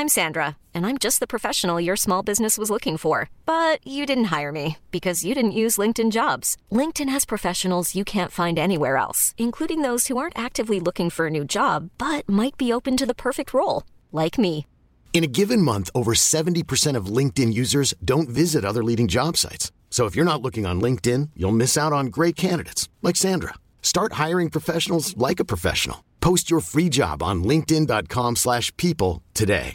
I'm Sandra, and I'm just the professional your small business was looking for. But you didn't hire me because you didn't use LinkedIn Jobs. LinkedIn has professionals you can't find anywhere else, including those who aren't actively looking for a new job, but might be open to the perfect role, like me. In a given month, over 70% of LinkedIn users don't visit other leading job sites. So if you're not looking on LinkedIn, you'll miss out on great candidates like Sandra. Start hiring professionals like a professional. Post your free job on linkedin.com/people today.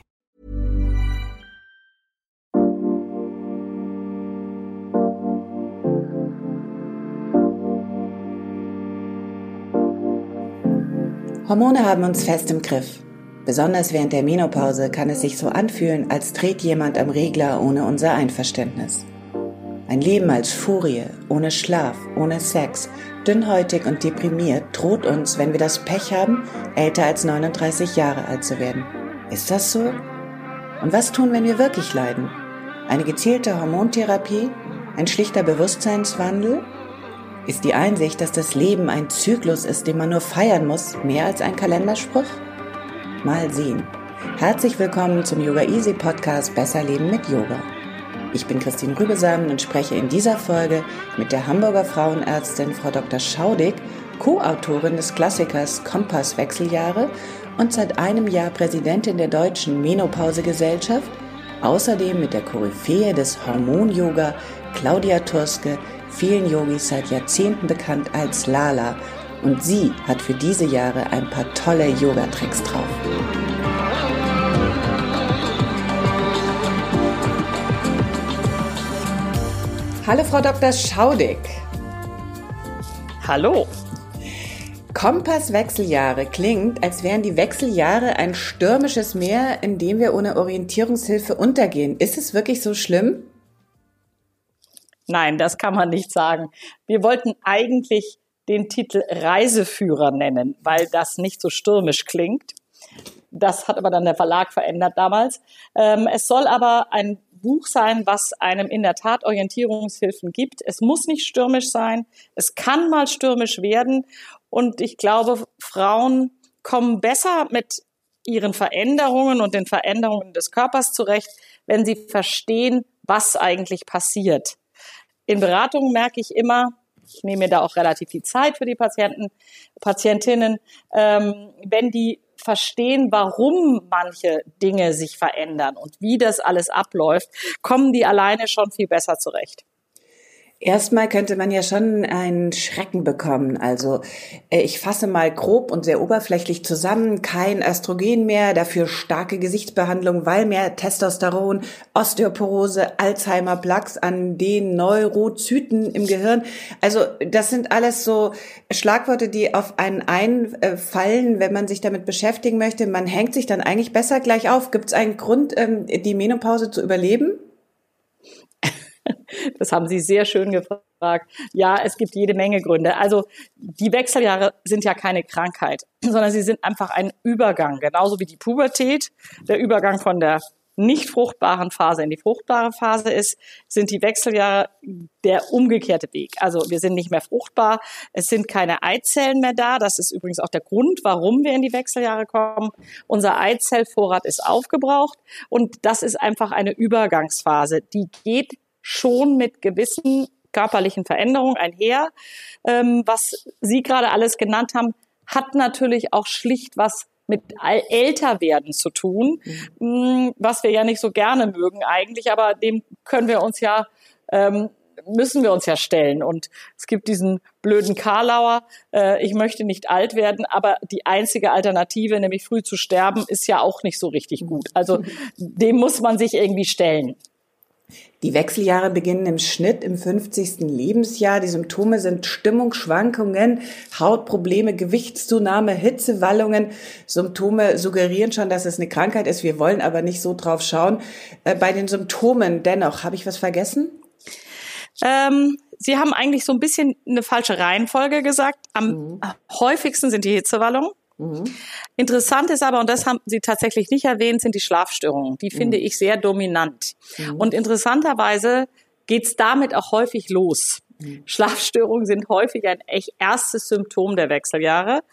Hormone haben uns fest im Griff. Besonders während der Menopause kann es sich so anfühlen, als dreht jemand am Regler ohne unser Einverständnis. Ein Leben als Furie, ohne Schlaf, ohne Sex, dünnhäutig und deprimiert droht uns, wenn wir das Pech haben, älter als 39 Jahre alt zu werden. Ist das so? Und was tun, wenn wir wirklich leiden? Eine gezielte Hormontherapie? Ein schlichter Bewusstseinswandel? Ist die Einsicht, dass das Leben ein Zyklus ist, den man nur feiern muss, mehr als ein Kalenderspruch? Mal sehen. Herzlich willkommen zum Yoga Easy Podcast Besser Leben mit Yoga. Ich bin Christine Rübesamen und spreche in dieser Folge mit der Hamburger Frauenärztin Frau Dr. Schaudig, Co-Autorin des Klassikers Kompass Wechseljahre und seit einem Jahr Präsidentin der Deutschen Menopause-Gesellschaft, außerdem mit der Koryphäe des Hormon-Yoga Claudia Turske, vielen Yogis seit Jahrzehnten bekannt als Lala, und sie hat für diese Jahre ein paar tolle Yoga-Tricks drauf. Hallo Frau Dr. Schaudig. Hallo. Kompass-Wechseljahre klingt, als wären die Wechseljahre ein stürmisches Meer, in dem wir ohne Orientierungshilfe untergehen. Ist es wirklich so schlimm? Nein, das kann man nicht sagen. Wir wollten eigentlich den Titel Reiseführer nennen, weil das nicht so stürmisch klingt. Das hat aber dann der Verlag verändert damals. Es soll aber ein Buch sein, was einem in der Tat Orientierungshilfen gibt. Es muss nicht stürmisch sein. Es kann mal stürmisch werden. Und ich glaube, Frauen kommen besser mit ihren Veränderungen und den Veränderungen des Körpers zurecht, wenn sie verstehen, was eigentlich passiert. In Beratungen merke ich immer, ich nehme mir da auch relativ viel Zeit für die Patientinnen, wenn die verstehen, warum manche Dinge sich verändern und wie das alles abläuft, kommen die alleine schon viel besser zurecht. Erstmal könnte man ja schon einen Schrecken bekommen. Also ich fasse mal grob und sehr oberflächlich zusammen: kein Östrogen mehr, dafür starke Gesichtsbehandlung, weil mehr Testosteron, Osteoporose, Alzheimer, Plaques an den Neurozyten im Gehirn. Also das sind alles so Schlagworte, die auf einen einfallen, wenn man sich damit beschäftigen möchte. Man hängt sich dann eigentlich besser gleich auf. Gibt es einen Grund, die Menopause zu überleben? Das haben Sie sehr schön gefragt. Ja, es gibt jede Menge Gründe. Also die Wechseljahre sind ja keine Krankheit, sondern sie sind einfach ein Übergang. Genauso wie die Pubertät der Übergang von der nicht fruchtbaren Phase in die fruchtbare Phase ist, sind die Wechseljahre der umgekehrte Weg. Also wir sind nicht mehr fruchtbar, es sind keine Eizellen mehr da. Das ist übrigens auch der Grund, warum wir in die Wechseljahre kommen. Unser Eizellvorrat ist aufgebraucht und das ist einfach eine Übergangsphase. Die geht schon mit gewissen körperlichen Veränderungen einher. Was Sie gerade alles genannt haben, hat natürlich auch schlicht was mit Älterwerden zu tun, was wir ja nicht so gerne mögen eigentlich, aber dem können wir uns ja, müssen wir uns ja stellen. Und es gibt diesen blöden Karlauer, ich möchte nicht alt werden, aber die einzige Alternative, nämlich früh zu sterben, ist ja auch nicht so richtig gut. Also dem muss man sich irgendwie stellen. Die Wechseljahre beginnen im Schnitt im 50. Lebensjahr. Die Symptome sind Stimmungsschwankungen, Hautprobleme, Gewichtszunahme, Hitzewallungen. Symptome suggerieren schon, dass es eine Krankheit ist. Wir wollen aber nicht so drauf schauen. Bei den Symptomen dennoch, habe ich was vergessen? Sie haben eigentlich so ein bisschen eine falsche Reihenfolge gesagt. Am häufigsten sind die Hitzewallungen. Interessant ist aber, und das haben Sie tatsächlich nicht erwähnt, sind die Schlafstörungen. Die finde ich sehr dominant. Und interessanterweise geht's damit auch häufig los. Schlafstörungen sind häufig ein echt erstes Symptom der Wechseljahre.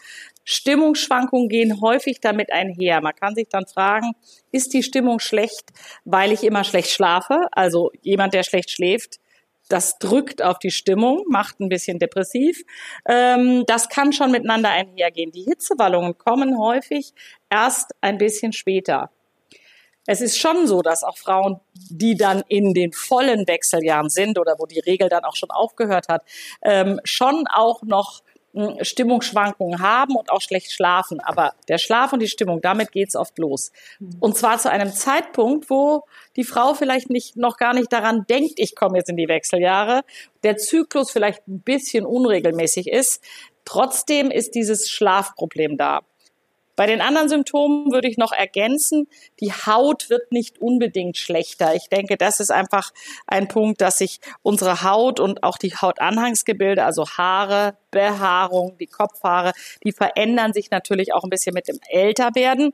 Stimmungsschwankungen gehen häufig damit einher. Man kann sich dann fragen, ist die Stimmung schlecht, weil ich immer schlecht schlafe? Also jemand, der schlecht schläft, das drückt auf die Stimmung, macht ein bisschen depressiv. Das kann schon miteinander einhergehen. Die Hitzewallungen kommen häufig erst ein bisschen später. Es ist schon so, dass auch Frauen, die dann in den vollen Wechseljahren sind oder wo die Regel dann auch schon aufgehört hat, schon auch noch Stimmungsschwankungen haben und auch schlecht schlafen. Aber der Schlaf und die Stimmung, damit geht's oft los. Und zwar zu einem Zeitpunkt, wo die Frau vielleicht noch gar nicht daran denkt, ich komme jetzt in die Wechseljahre, der Zyklus vielleicht ein bisschen unregelmäßig ist. Trotzdem ist dieses Schlafproblem da. Bei den anderen Symptomen würde ich noch ergänzen, die Haut wird nicht unbedingt schlechter. Ich denke, das ist einfach ein Punkt, dass sich unsere Haut und auch die Hautanhangsgebilde, also Haare, Behaarung, die Kopfhaare, die verändern sich natürlich auch ein bisschen mit dem Älterwerden.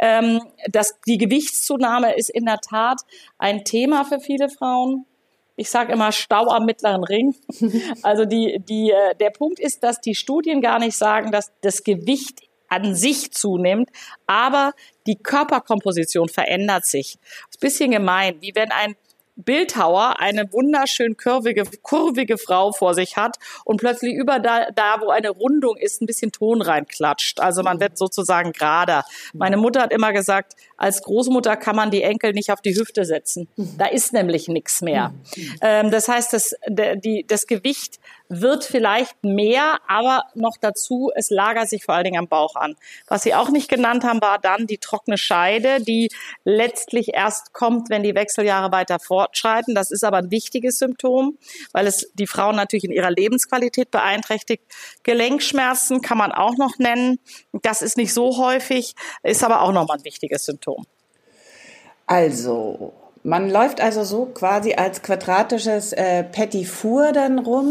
Die Gewichtszunahme ist in der Tat ein Thema für viele Frauen. Ich sage immer Stau am mittleren Ring. Also der Punkt ist, dass die Studien gar nicht sagen, dass das Gewicht an sich zunimmt, aber die Körperkomposition verändert sich. Das ist ein bisschen gemein, wie wenn ein Bildhauer eine wunderschön kurvige Frau vor sich hat und plötzlich über da, wo eine Rundung ist, ein bisschen Ton reinklatscht. Also man wird sozusagen gerader. Meine Mutter hat immer gesagt, als Großmutter kann man die Enkel nicht auf die Hüfte setzen. Da ist nämlich nichts mehr. Das heißt, das Gewicht wird vielleicht mehr, aber noch dazu, es lagert sich vor allen Dingen am Bauch an. Was Sie auch nicht genannt haben, war dann die trockene Scheide, die letztlich erst kommt, wenn die Wechseljahre weiter fortschreiten. Das ist aber ein wichtiges Symptom, weil es die Frauen natürlich in ihrer Lebensqualität beeinträchtigt. Gelenkschmerzen kann man auch noch nennen. Das ist nicht so häufig, ist aber auch nochmal ein wichtiges Symptom. Also, man läuft also so quasi als quadratisches Petit Four dann rum.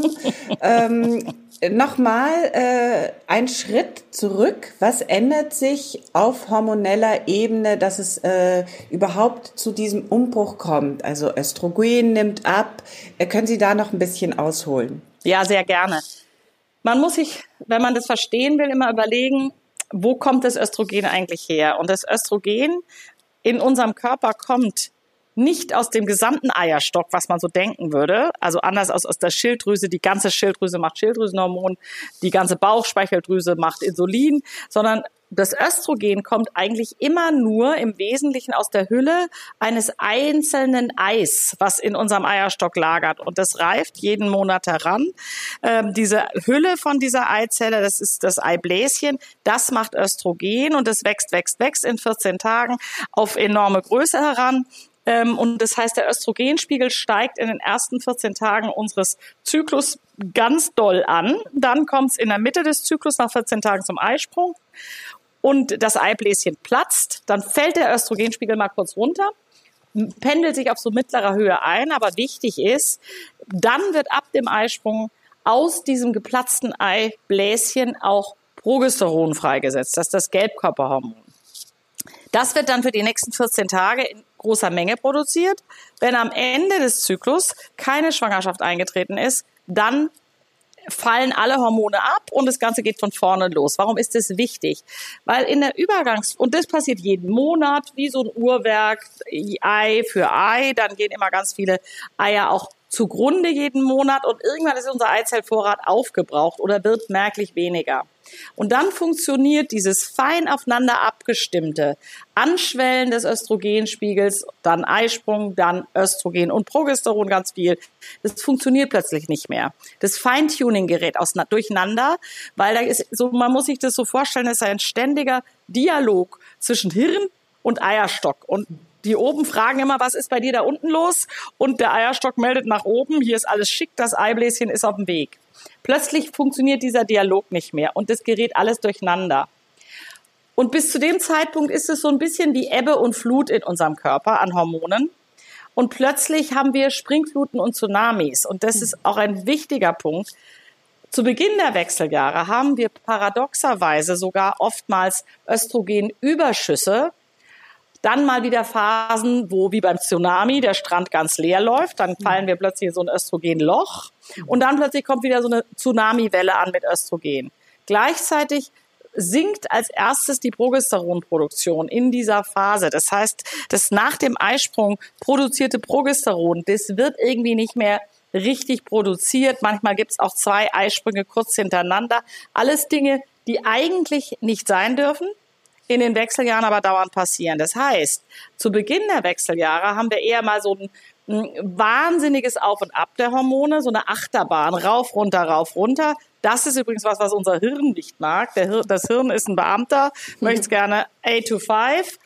Nochmal ein Schritt zurück. Was ändert sich auf hormoneller Ebene, dass es überhaupt zu diesem Umbruch kommt? Also Östrogen nimmt ab. Können Sie da noch ein bisschen ausholen? Ja, sehr gerne. Man muss sich, wenn man das verstehen will, immer überlegen, wo kommt das Östrogen eigentlich her? Und das Östrogen in unserem Körper kommt nicht aus dem gesamten Eierstock, was man so denken würde, also anders als aus der Schilddrüse. Die ganze Schilddrüse macht Schilddrüsenhormon, die ganze Bauchspeicheldrüse macht Insulin, sondern das Östrogen kommt eigentlich immer nur im Wesentlichen aus der Hülle eines einzelnen Eis, was in unserem Eierstock lagert. Und das reift jeden Monat heran. Diese Hülle von dieser Eizelle, das ist das Eibläschen, das macht Östrogen und es wächst in 14 Tagen auf enorme Größe heran. Und das heißt, der Östrogenspiegel steigt in den ersten 14 Tagen unseres Zyklus ganz doll an. Dann kommt es in der Mitte des Zyklus nach 14 Tagen zum Eisprung und das Eibläschen platzt. Dann fällt der Östrogenspiegel mal kurz runter, pendelt sich auf so mittlerer Höhe ein. Aber wichtig ist, dann wird ab dem Eisprung aus diesem geplatzten Eibläschen auch Progesteron freigesetzt. Das ist das Gelbkörperhormon. Das wird dann für die nächsten 14 Tage in großer Menge produziert. Wenn am Ende des Zyklus keine Schwangerschaft eingetreten ist, dann fallen alle Hormone ab und das Ganze geht von vorne los. Warum ist das wichtig? Weil in der und das passiert jeden Monat, wie so ein Uhrwerk, Ei für Ei, dann gehen immer ganz viele Eier auch zugrunde jeden Monat und irgendwann ist unser Eizellvorrat aufgebraucht oder wird merklich weniger. Und dann funktioniert dieses fein aufeinander abgestimmte Anschwellen des Östrogenspiegels, dann Eisprung, dann Östrogen und Progesteron ganz viel. Das funktioniert plötzlich nicht mehr. Das Feintuning gerät durcheinander, weil da ist so, man muss sich das so vorstellen, es ist ein ständiger Dialog zwischen Hirn und Eierstock. Und die oben fragen immer, was ist bei dir da unten los? Und der Eierstock meldet nach oben, hier ist alles schick, das Eibläschen ist auf dem Weg. Plötzlich funktioniert dieser Dialog nicht mehr und es gerät alles durcheinander. Und bis zu dem Zeitpunkt ist es so ein bisschen wie Ebbe und Flut in unserem Körper an Hormonen. Und plötzlich haben wir Springfluten und Tsunamis. Und das ist auch ein wichtiger Punkt. Zu Beginn der Wechseljahre haben wir paradoxerweise sogar oftmals Östrogenüberschüsse. Dann mal wieder Phasen, wo wie beim Tsunami der Strand ganz leer läuft. Dann fallen wir plötzlich in so ein Östrogenloch. Und dann plötzlich kommt wieder so eine Tsunamiwelle an mit Östrogen. Gleichzeitig sinkt als erstes die Progesteronproduktion in dieser Phase. Das heißt, das nach dem Eisprung produzierte Progesteron, das wird irgendwie nicht mehr richtig produziert. Manchmal gibt es auch 2 Eisprünge kurz hintereinander. Alles Dinge, die eigentlich nicht sein dürfen, in den Wechseljahren aber dauernd passieren. Das heißt, zu Beginn der Wechseljahre haben wir eher mal so ein wahnsinniges Auf und Ab der Hormone, so eine Achterbahn, rauf, runter, rauf, runter. Das ist übrigens was unser Hirn nicht mag. Das Hirn ist ein Beamter, möchte es gerne 8 to 5,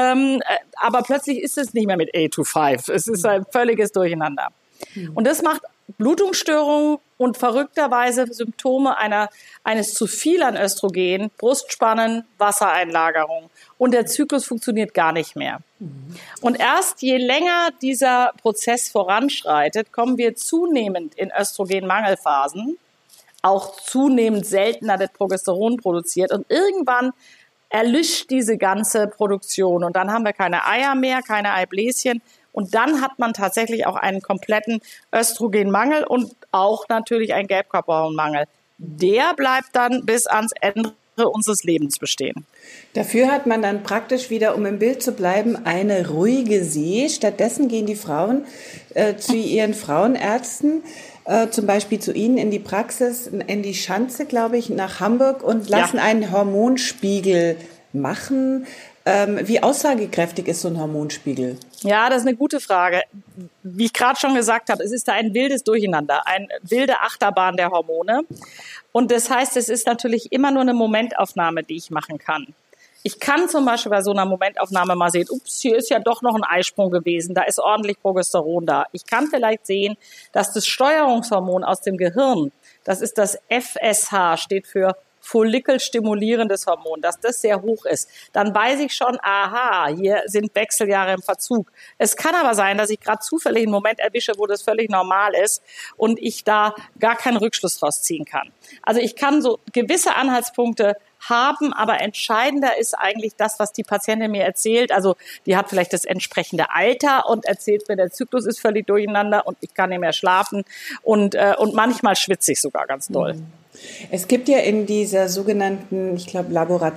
aber plötzlich ist es nicht mehr mit 8 to 5. Es ist ein völliges Durcheinander. Und das macht Blutungsstörungen und verrückterweise Symptome eines zu viel an Östrogen, Brustspannen, Wassereinlagerung. Und der Zyklus funktioniert gar nicht mehr. Und erst je länger dieser Prozess voranschreitet, kommen wir zunehmend in Östrogenmangelphasen, auch zunehmend seltener wird Progesteron produziert und irgendwann erlischt diese ganze Produktion und dann haben wir keine Eier mehr, keine Eibläschen. Und dann hat man tatsächlich auch einen kompletten Östrogenmangel und auch natürlich einen Gelbkörperhormonmangel. Der bleibt dann bis ans Ende unseres Lebens bestehen. Dafür hat man dann praktisch wieder, um im Bild zu bleiben, eine ruhige See. Stattdessen gehen die Frauen zu ihren Frauenärzten, zum Beispiel zu Ihnen in die Praxis, in die Schanze, glaube ich, nach Hamburg und lassen einen Hormonspiegel machen. Wie aussagekräftig ist so ein Hormonspiegel? Ja, das ist eine gute Frage. Wie ich gerade schon gesagt habe, es ist da ein wildes Durcheinander, eine wilde Achterbahn der Hormone. Und das heißt, es ist natürlich immer nur eine Momentaufnahme, die ich machen kann. Ich kann zum Beispiel bei so einer Momentaufnahme mal sehen, ups, hier ist ja doch noch ein Eisprung gewesen, da ist ordentlich Progesteron da. Ich kann vielleicht sehen, dass das Steuerungshormon aus dem Gehirn, das ist das FSH, steht für follikelstimulierendes Hormon, dass das sehr hoch ist, dann weiß ich schon, aha, hier sind Wechseljahre im Verzug. Es kann aber sein, dass ich gerade zufällig einen Moment erwische, wo das völlig normal ist und ich da gar keinen Rückschluss draus ziehen kann. Also ich kann so gewisse Anhaltspunkte haben, aber entscheidender ist eigentlich das, was die Patientin mir erzählt. Also die hat vielleicht das entsprechende Alter und erzählt mir, der Zyklus ist völlig durcheinander und ich kann nicht mehr schlafen und manchmal schwitze ich sogar ganz doll. Es gibt ja in dieser sogenannten, ich glaube,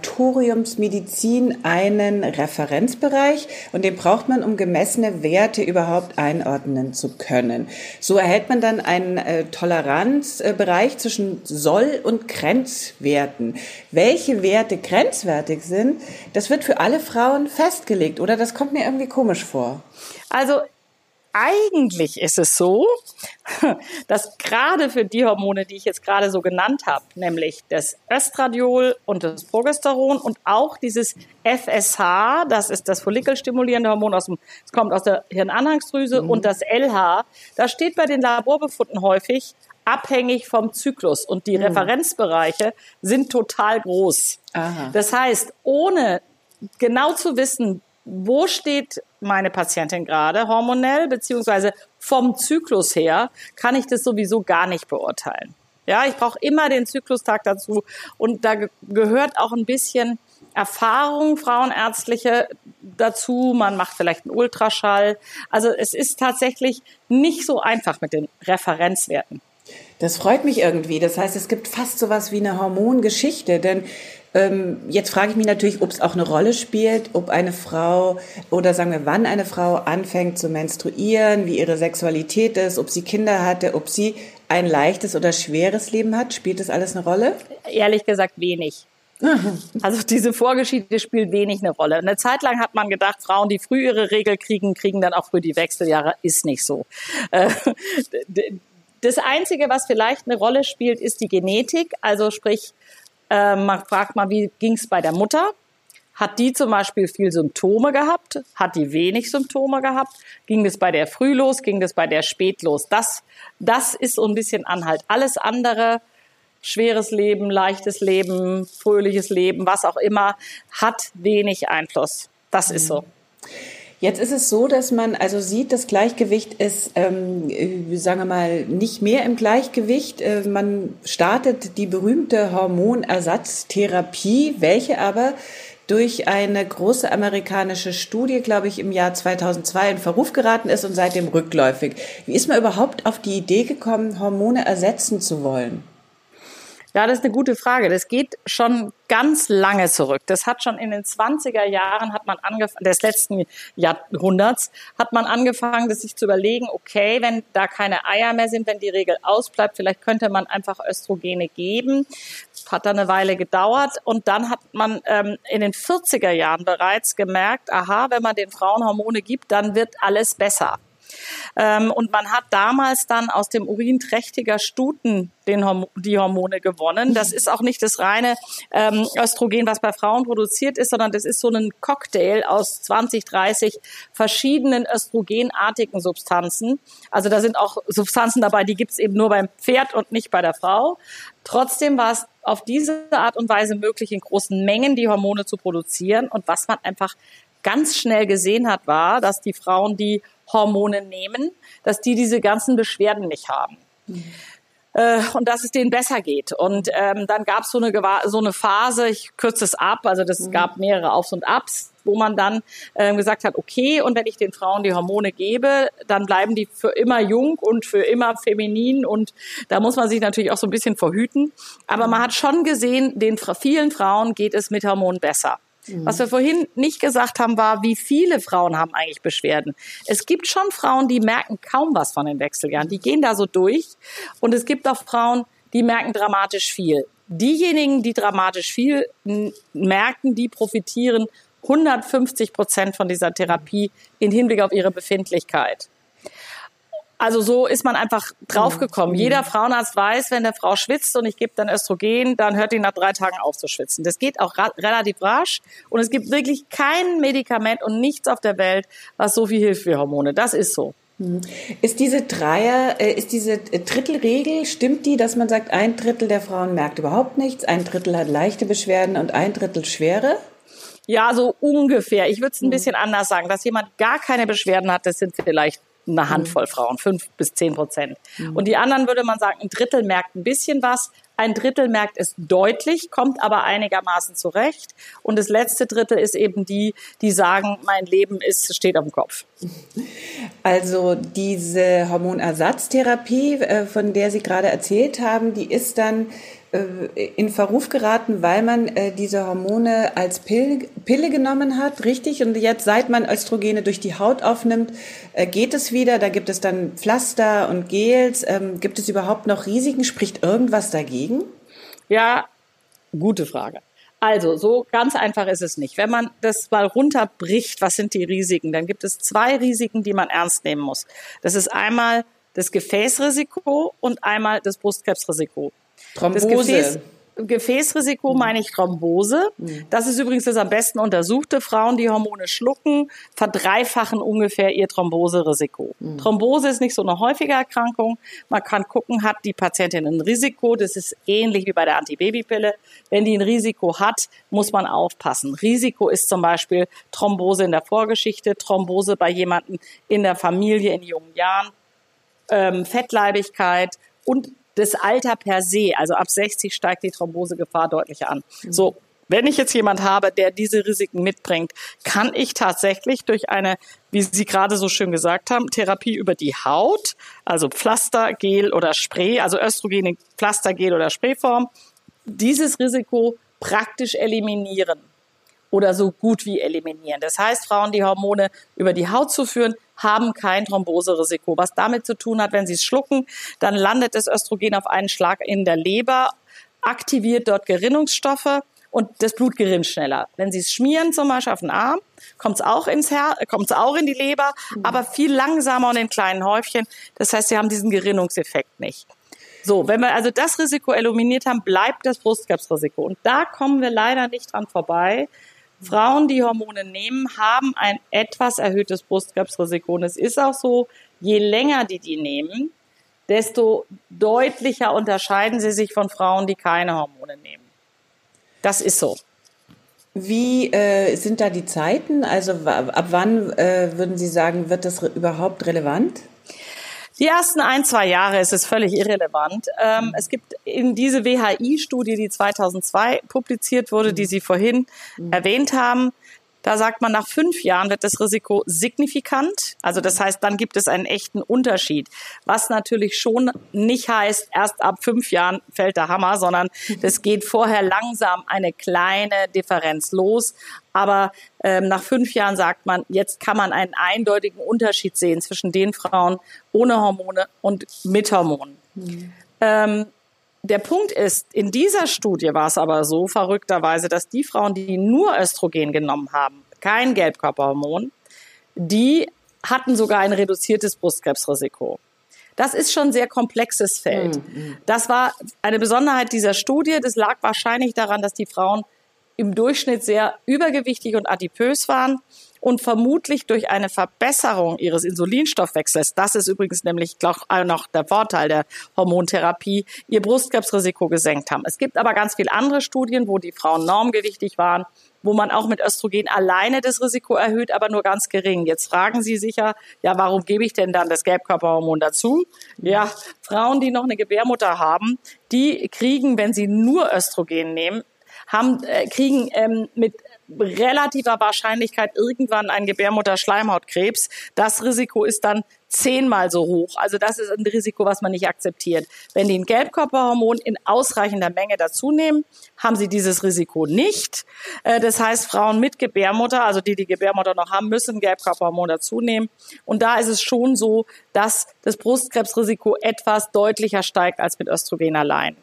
Laboratoriumsmedizin einen Referenzbereich und den braucht man, um gemessene Werte überhaupt einordnen zu können. So erhält man dann einen Toleranzbereich zwischen Soll- und Grenzwerten. Welche Werte grenzwertig sind, das wird für alle Frauen festgelegt, oder? Das kommt mir irgendwie komisch vor. Also eigentlich ist es so, dass gerade für die Hormone, die ich jetzt gerade so genannt habe, nämlich das Östradiol und das Progesteron und auch dieses FSH, das ist das follikelstimulierende Hormon, es kommt aus der Hirnanhangsdrüse, und das LH, das steht bei den Laborbefunden häufig abhängig vom Zyklus und die Referenzbereiche sind total groß. Aha. Das heißt, ohne genau zu wissen, wo steht meine Patientin gerade hormonell, beziehungsweise vom Zyklus her, kann ich das sowieso gar nicht beurteilen. Ja, ich brauche immer den Zyklustag dazu und da gehört auch ein bisschen Erfahrung, frauenärztliche dazu. Man macht vielleicht einen Ultraschall. Also es ist tatsächlich nicht so einfach mit den Referenzwerten. Das freut mich irgendwie. Das heißt, es gibt fast sowas wie eine Hormongeschichte, denn jetzt frage ich mich natürlich, ob es auch eine Rolle spielt, ob eine Frau oder sagen wir, wann eine Frau anfängt zu menstruieren, wie ihre Sexualität ist, ob sie Kinder hatte, ob sie ein leichtes oder schweres Leben hat. Spielt das alles eine Rolle? Ehrlich gesagt wenig. Also diese Vorgeschichte spielt wenig eine Rolle. Eine Zeit lang hat man gedacht, Frauen, die früh ihre Regel kriegen dann auch früh die Wechseljahre. Ist nicht so. Das Einzige, was vielleicht eine Rolle spielt, ist die Genetik. Also sprich, man fragt mal, wie ging es bei der Mutter? Hat die zum Beispiel viel Symptome gehabt? Hat die wenig Symptome gehabt? Ging das bei der früh los? Ging das bei der spät los? Das ist so ein bisschen Anhalt. Alles andere, schweres Leben, leichtes Leben, fröhliches Leben, was auch immer, hat wenig Einfluss. Das ist so. Jetzt ist es so, dass man also sieht, das Gleichgewicht ist, sagen wir mal, nicht mehr im Gleichgewicht. Man startet die berühmte Hormonersatztherapie, welche aber durch eine große amerikanische Studie, glaube ich, im Jahr 2002 in Verruf geraten ist und seitdem rückläufig. Wie ist man überhaupt auf die Idee gekommen, Hormone ersetzen zu wollen? Ja, das ist eine gute Frage. Das geht schon ganz lange zurück. Das hat schon in den 20er Jahren des letzten Jahrhunderts hat man angefangen, das sich zu überlegen, okay, wenn da keine Eier mehr sind, wenn die Regel ausbleibt, vielleicht könnte man einfach Östrogene geben. Hat dann eine Weile gedauert und dann hat man in den 40er Jahren bereits gemerkt, aha, wenn man den Frauen Hormone gibt, dann wird alles besser. Und man hat damals dann aus dem Urin trächtiger Stuten die Hormone gewonnen. Das ist auch nicht das reine Östrogen, was bei Frauen produziert ist, sondern das ist so ein Cocktail aus 20, 30 verschiedenen östrogenartigen Substanzen. Also da sind auch Substanzen dabei, die gibt es eben nur beim Pferd und nicht bei der Frau. Trotzdem war es auf diese Art und Weise möglich, in großen Mengen die Hormone zu produzieren. Und was man einfach ganz schnell gesehen hat, war, dass die Frauen, die Hormone nehmen, dass die diese ganzen Beschwerden nicht haben. Und dass es denen besser geht. Und dann gab es so eine Phase, ich kürze es ab, also das gab mehrere Aufs und Abs, wo man dann gesagt hat, okay, und wenn ich den Frauen die Hormone gebe, dann bleiben die für immer jung und für immer feminin und da muss man sich natürlich auch so ein bisschen verhüten. Aber man hat schon gesehen, den vielen Frauen geht es mit Hormonen besser. Was wir vorhin nicht gesagt haben, war, wie viele Frauen haben eigentlich Beschwerden. Es gibt schon Frauen, die merken kaum was von den Wechseljahren. Die gehen da so durch. Und es gibt auch Frauen, die merken dramatisch viel. Diejenigen, die dramatisch viel merken, die profitieren 150% von dieser Therapie im Hinblick auf ihre Befindlichkeit. Also so ist man einfach draufgekommen. Jeder Frauenarzt weiß, wenn eine Frau schwitzt und ich gebe dann Östrogen, dann hört die nach 3 Tagen auf zu schwitzen. Das geht auch relativ rasch und es gibt wirklich kein Medikament und nichts auf der Welt, was so viel hilft wie Hormone. Das ist so. Ist diese Drittelregel, stimmt die, dass man sagt, 1/3 der Frauen merkt überhaupt nichts, 1/3 hat leichte Beschwerden und 1/3 schwere? Ja, so ungefähr. Ich würde es ein bisschen anders sagen. Dass jemand gar keine Beschwerden hat, das sind vielleicht eine Handvoll Frauen, 5-10%. Und die anderen würde man sagen, 1/3 merkt ein bisschen was, 1/3 merkt es deutlich, kommt aber einigermaßen zurecht. Und das letzte Drittel ist eben die sagen, mein Leben steht auf dem Kopf. Also diese Hormonersatztherapie, von der Sie gerade erzählt haben, die ist dann in Verruf geraten, weil man diese Hormone als Pille genommen hat, richtig? Und jetzt, seit man Östrogene durch die Haut aufnimmt, geht es wieder. Da gibt es dann Pflaster und Gels. Gibt es überhaupt noch Risiken? Spricht irgendwas dagegen? Ja, gute Frage. Also, so ganz einfach ist es nicht. Wenn man das mal runterbricht, was sind die Risiken? Dann gibt es 2 Risiken, die man ernst nehmen muss. Das ist einmal das Gefäßrisiko und einmal das Brustkrebsrisiko. Thrombose. Das Gefäßrisiko meine ich Thrombose. Das ist übrigens das am besten untersuchte. Frauen, die Hormone schlucken, verdreifachen ungefähr ihr Thromboserisiko. Thrombose ist nicht so eine häufige Erkrankung. Man kann gucken, hat die Patientin ein Risiko. Das ist ähnlich wie bei der Antibabypille. Wenn die ein Risiko hat, muss man aufpassen. Risiko ist zum Beispiel Thrombose in der Vorgeschichte, Thrombose bei jemandem in der Familie in jungen Jahren, Fettleibigkeit und das Alter per se, also ab 60 steigt die Thrombosegefahr deutlich an. So, wenn ich jetzt jemand habe, der diese Risiken mitbringt, kann ich tatsächlich durch eine, wie Sie gerade so schön gesagt haben, Therapie über die Haut, also Pflaster, Gel oder Spray, also Östrogen in Pflaster, Gel oder Sprayform, dieses Risiko praktisch eliminieren oder so gut wie eliminieren. Das heißt, Frauen, die Hormone über die Haut zuführen, haben kein Thromboserisiko. Was damit zu tun hat, wenn sie es schlucken, dann landet das Östrogen auf einen Schlag in der Leber, aktiviert dort Gerinnungsstoffe und das Blut gerinnt schneller. Wenn sie es schmieren, zum Beispiel auf den Arm, kommt es auch ins Herz, kommt es auch in die Leber, aber viel langsamer und in kleinen Häufchen. Das heißt, sie haben diesen Gerinnungseffekt nicht. So, wenn wir also das Risiko eliminiert haben, bleibt das Brustkrebsrisiko. Und da kommen wir leider nicht dran vorbei. Frauen, die Hormone nehmen, haben ein etwas erhöhtes Brustkrebsrisiko. Und es ist auch so, je länger die nehmen, desto deutlicher unterscheiden sie sich von Frauen, die keine Hormone nehmen. Das ist so. Wie sind da die Zeiten? Also ab wann würden Sie sagen, wird das überhaupt relevant? Die ersten 1-2 Jahre ist es völlig irrelevant. Es gibt in diese WHI-Studie, die 2002 publiziert wurde, die Sie vorhin erwähnt haben, Da sagt man, nach 5 Jahren wird das Risiko signifikant. Also das heißt, dann gibt es einen echten Unterschied. Was natürlich schon nicht heißt, erst ab 5 Jahren fällt der Hammer, sondern das geht vorher langsam eine kleine Differenz los. Aber nach 5 Jahren sagt man, jetzt kann man einen eindeutigen Unterschied sehen zwischen den Frauen ohne Hormone und mit Hormonen. Der Punkt ist, in dieser Studie war es aber so verrückterweise, dass die Frauen, die nur Östrogen genommen haben, kein Gelbkörperhormon, die hatten sogar ein reduziertes Brustkrebsrisiko. Das ist schon ein sehr komplexes Feld. Das war eine Besonderheit dieser Studie. Das lag wahrscheinlich daran, dass die Frauen im Durchschnitt sehr übergewichtig und adipös waren und vermutlich durch eine Verbesserung ihres Insulinstoffwechsels, das ist übrigens nämlich auch noch der Vorteil der Hormontherapie, ihr Brustkrebsrisiko gesenkt haben. Es gibt aber ganz viele andere Studien, wo die Frauen normgewichtig waren, wo man auch mit Östrogen alleine das Risiko erhöht, aber nur ganz gering. Jetzt fragen Sie sich ja, warum gebe ich denn dann das Gelbkörperhormon dazu? Ja, Frauen, die noch eine Gebärmutter haben, die kriegen, wenn sie nur Östrogen nehmen, kriegen mit relativer Wahrscheinlichkeit irgendwann einen Gebärmutterschleimhautkrebs. Das Risiko ist dann 10-mal so hoch. Also das ist ein Risiko, was man nicht akzeptiert. Wenn die ein Gelbkörperhormon in ausreichender Menge dazu nehmen, haben sie dieses Risiko nicht. Das heißt, Frauen mit Gebärmutter, also die Gebärmutter noch haben, müssen ein Gelbkörperhormon dazu nehmen. Und da ist es schon so, dass das Brustkrebsrisiko etwas deutlicher steigt als mit Östrogen allein.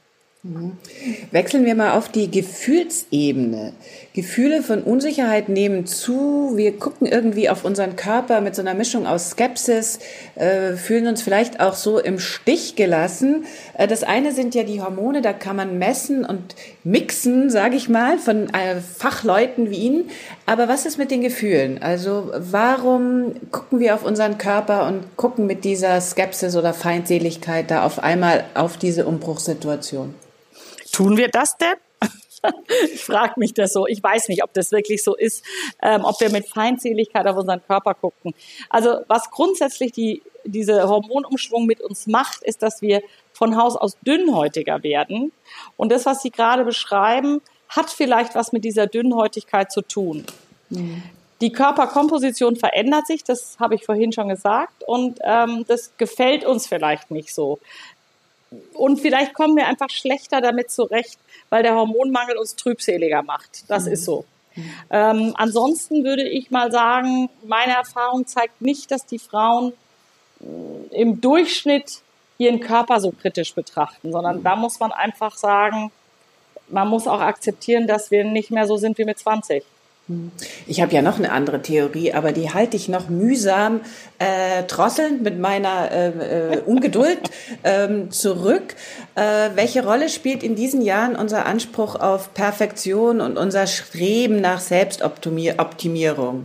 Wechseln wir mal auf die Gefühlsebene. Gefühle von Unsicherheit nehmen zu. Wir gucken irgendwie auf unseren Körper mit so einer Mischung aus Skepsis, fühlen uns vielleicht auch so im Stich gelassen. Das eine sind ja die Hormone, da kann man messen und mixen, sage ich mal, von Fachleuten wie Ihnen. Aber was ist mit den Gefühlen? Also warum gucken wir auf unseren Körper und gucken mit dieser Skepsis oder Feindseligkeit da auf einmal auf diese Umbruchssituation? Tun wir das denn? Ich frage mich das so. Ich weiß nicht, ob das wirklich so ist, ob wir mit Feindseligkeit auf unseren Körper gucken. Also was grundsätzlich diese Hormonumschwung mit uns macht, ist, dass wir von Haus aus dünnhäutiger werden. Und das, was Sie gerade beschreiben, hat vielleicht was mit dieser Dünnhäutigkeit zu tun. Die Körperkomposition verändert sich, das habe ich vorhin schon gesagt, und das gefällt uns vielleicht nicht so. Und vielleicht kommen wir einfach schlechter damit zurecht, weil der Hormonmangel uns trübseliger macht. Das ist so. Ansonsten würde ich mal sagen, meine Erfahrung zeigt nicht, dass die Frauen im Durchschnitt ihren Körper so kritisch betrachten, sondern da muss man einfach sagen, man muss auch akzeptieren, dass wir nicht mehr so sind wie mit 20. Ich habe ja noch eine andere Theorie, aber die halte ich noch mühsam drosselnd mit meiner Ungeduld zurück. Welche Rolle spielt in diesen Jahren unser Anspruch auf Perfektion und unser Streben nach Selbstoptimierung?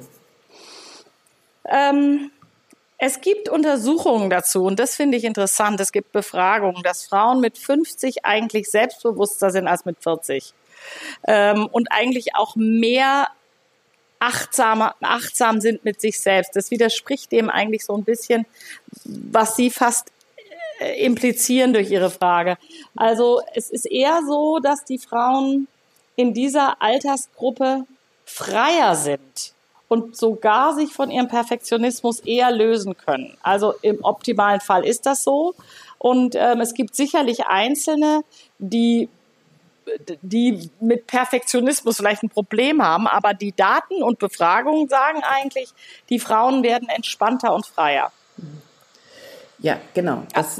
Es gibt Untersuchungen dazu und das finde ich interessant. Es gibt Befragungen, dass Frauen mit 50 eigentlich selbstbewusster sind als mit 40 und eigentlich auch mehr achtsam sind mit sich selbst. Das widerspricht dem eigentlich so ein bisschen, was Sie fast implizieren durch Ihre Frage. Also es ist eher so, dass die Frauen in dieser Altersgruppe freier sind und sogar sich von ihrem Perfektionismus eher lösen können. Also im optimalen Fall ist das so. Und es gibt sicherlich Einzelne, die mit Perfektionismus vielleicht ein Problem haben, aber die Daten und Befragungen sagen eigentlich, die Frauen werden entspannter und freier. Ja, genau.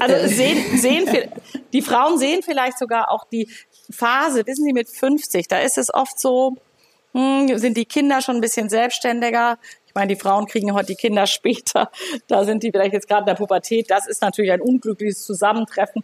Die Frauen sehen vielleicht sogar auch die Phase, wissen Sie, mit 50, da ist es oft so, sind die Kinder schon ein bisschen selbstständiger. Ich meine, die Frauen kriegen heute die Kinder später. Da sind die vielleicht jetzt gerade in der Pubertät. Das ist natürlich ein unglückliches Zusammentreffen.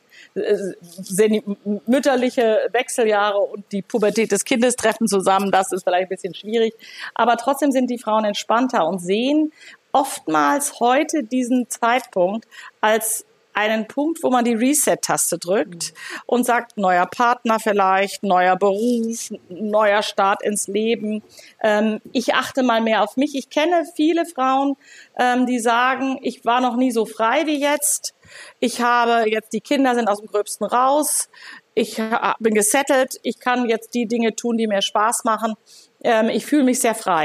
Mütterliche Wechseljahre und die Pubertät des Kindes treffen zusammen. Das ist vielleicht ein bisschen schwierig. Aber trotzdem sind die Frauen entspannter und sehen oftmals heute diesen Zeitpunkt als einen Punkt, wo man die Reset-Taste drückt und sagt, neuer Partner vielleicht, neuer Beruf, neuer Start ins Leben. Ich achte mal mehr auf mich. Ich kenne viele Frauen, die sagen, ich war noch nie so frei wie jetzt. Ich habe jetzt, die Kinder sind aus dem Gröbsten raus. Ich bin gesettelt. Ich kann jetzt die Dinge tun, die mir Spaß machen. Ich fühle mich sehr frei.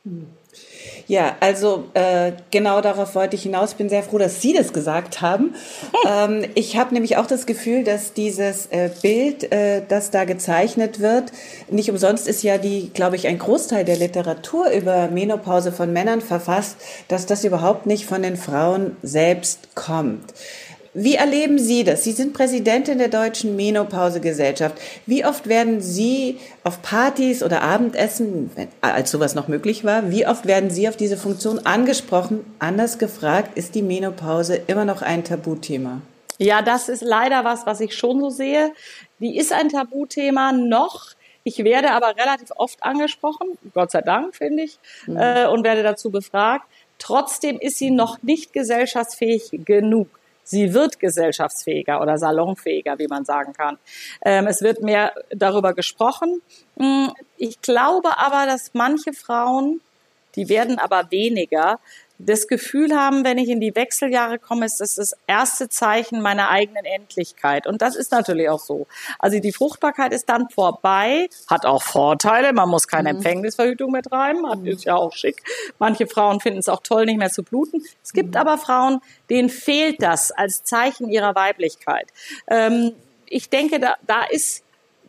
Ja, also genau darauf wollte ich hinaus. Ich bin sehr froh, dass Sie das gesagt haben. Ich habe nämlich auch das Gefühl, dass dieses Bild, das da gezeichnet wird, nicht umsonst ist ja glaube ich, ein Großteil der Literatur über Menopause von Männern verfasst, dass das überhaupt nicht von den Frauen selbst kommt. Wie erleben Sie das? Sie sind Präsidentin der Deutschen Menopause-Gesellschaft. Wie oft werden Sie auf Partys oder Abendessen, als sowas noch möglich war, wie oft werden Sie auf diese Funktion angesprochen? Anders gefragt, ist die Menopause immer noch ein Tabuthema? Ja, das ist leider was ich schon so sehe. Die ist ein Tabuthema noch. Ich werde aber relativ oft angesprochen, Gott sei Dank, finde ich, und werde dazu befragt. Trotzdem ist sie noch nicht gesellschaftsfähig genug. Sie wird gesellschaftsfähiger oder salonfähiger, wie man sagen kann. Es wird mehr darüber gesprochen. Ich glaube aber, dass manche Frauen, die werden aber weniger, das Gefühl haben, wenn ich in die Wechseljahre komme, ist das das erste Zeichen meiner eigenen Endlichkeit. Und das ist natürlich auch so. Also die Fruchtbarkeit ist dann vorbei, hat auch Vorteile. Man muss keine Empfängnisverhütung mehr treiben, ist ja auch schick. Manche Frauen finden es auch toll, nicht mehr zu bluten. Es gibt aber Frauen, denen fehlt das als Zeichen ihrer Weiblichkeit. Ich denke, da ist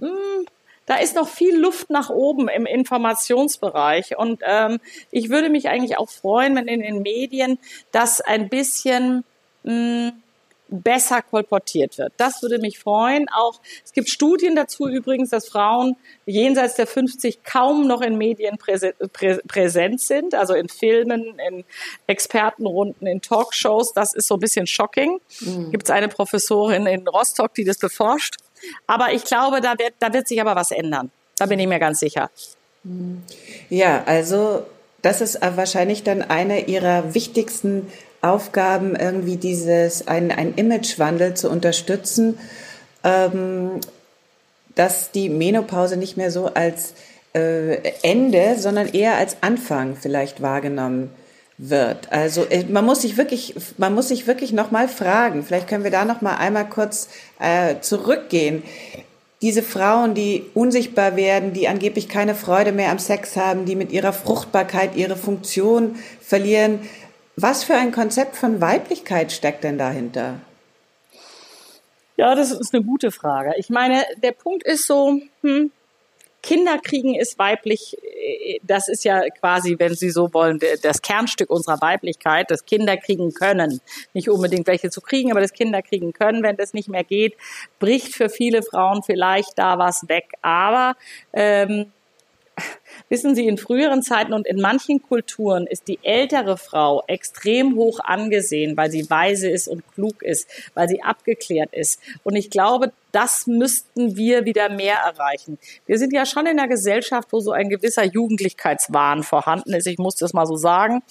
noch viel Luft nach oben im Informationsbereich. Und ich würde mich eigentlich auch freuen, wenn in den Medien das ein bisschen besser kolportiert wird. Das würde mich freuen. Auch es gibt Studien dazu übrigens, dass Frauen jenseits der 50 kaum noch in Medien präsent sind, also in Filmen, in Expertenrunden, in Talkshows. Das ist so ein bisschen shocking. Gibt es eine Professorin in Rostock, die das beforscht. Aber ich glaube, da wird sich aber was ändern. Da bin ich mir ganz sicher. Ja, also das ist wahrscheinlich dann eine Ihrer wichtigsten Aufgaben, irgendwie einen Imagewandel zu unterstützen, dass die Menopause nicht mehr so als Ende, sondern eher als Anfang vielleicht wahrgenommen wird. Also man muss sich wirklich noch mal fragen. Vielleicht können wir da noch mal einmal kurz zurückgehen. Diese Frauen, die unsichtbar werden, die angeblich keine Freude mehr am Sex haben, die mit ihrer Fruchtbarkeit ihre Funktion verlieren. Was für ein Konzept von Weiblichkeit steckt denn dahinter? Ja, das ist eine gute Frage. Ich meine, der Punkt ist so, Kinder kriegen ist weiblich, das ist ja quasi, wenn Sie so wollen, das Kernstück unserer Weiblichkeit, das Kinder kriegen können. Nicht unbedingt welche zu kriegen, aber das Kinder kriegen können. Wenn das nicht mehr geht, bricht für viele Frauen vielleicht da was weg. Aber wissen Sie, in früheren Zeiten und in manchen Kulturen ist die ältere Frau extrem hoch angesehen, weil sie weise ist und klug ist, weil sie abgeklärt ist. Und ich glaube, das müssten wir wieder mehr erreichen. Wir sind ja schon in einer Gesellschaft, wo so ein gewisser Jugendlichkeitswahn vorhanden ist. Ich muss das mal so sagen.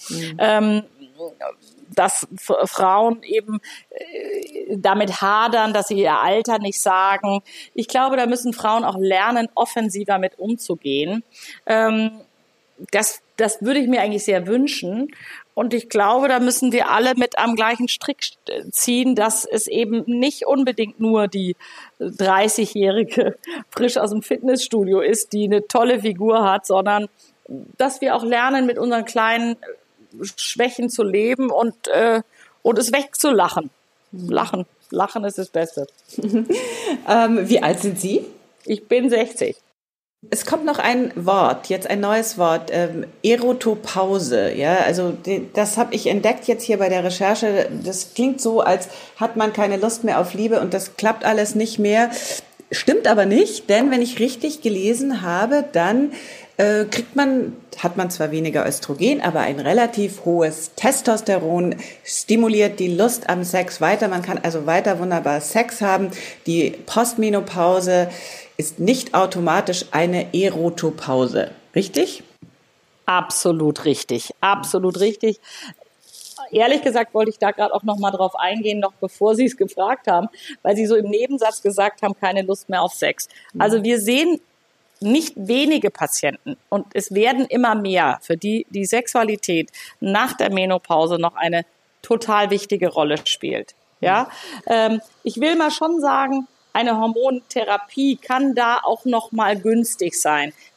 Dass Frauen eben damit hadern, dass sie ihr Alter nicht sagen. Ich glaube, da müssen Frauen auch lernen, offensiver mit umzugehen. Das würde ich mir eigentlich sehr wünschen. Und ich glaube, da müssen wir alle mit am gleichen Strick ziehen, dass es eben nicht unbedingt nur die 30-jährige frisch aus dem Fitnessstudio ist, die eine tolle Figur hat, sondern dass wir auch lernen, mit unseren kleinen Schwächen zu leben und es wegzulachen. Lachen ist das Beste. Wie alt sind Sie? Ich bin 60. Es kommt noch ein Wort, jetzt ein neues Wort, Erotopause. Ja, also das habe ich entdeckt jetzt hier bei der Recherche. Das klingt so, als hat man keine Lust mehr auf Liebe und das klappt alles nicht mehr. Stimmt aber nicht, denn wenn ich richtig gelesen habe, dann hat man zwar weniger Östrogen, aber ein relativ hohes Testosteron, stimuliert die Lust am Sex weiter. Man kann also weiter wunderbar Sex haben. Die Postmenopause ist nicht automatisch eine Erotopause. Richtig? Absolut richtig. Absolut richtig. Ehrlich gesagt wollte ich da gerade auch noch mal drauf eingehen, noch bevor Sie es gefragt haben, weil Sie so im Nebensatz gesagt haben, keine Lust mehr auf Sex. Also wir sehen nicht wenige Patienten und es werden immer mehr, für die die Sexualität nach der Menopause noch eine total wichtige Rolle spielt. Ja, ich will mal schon sagen, eine Hormontherapie kann da auch noch mal günstig sein.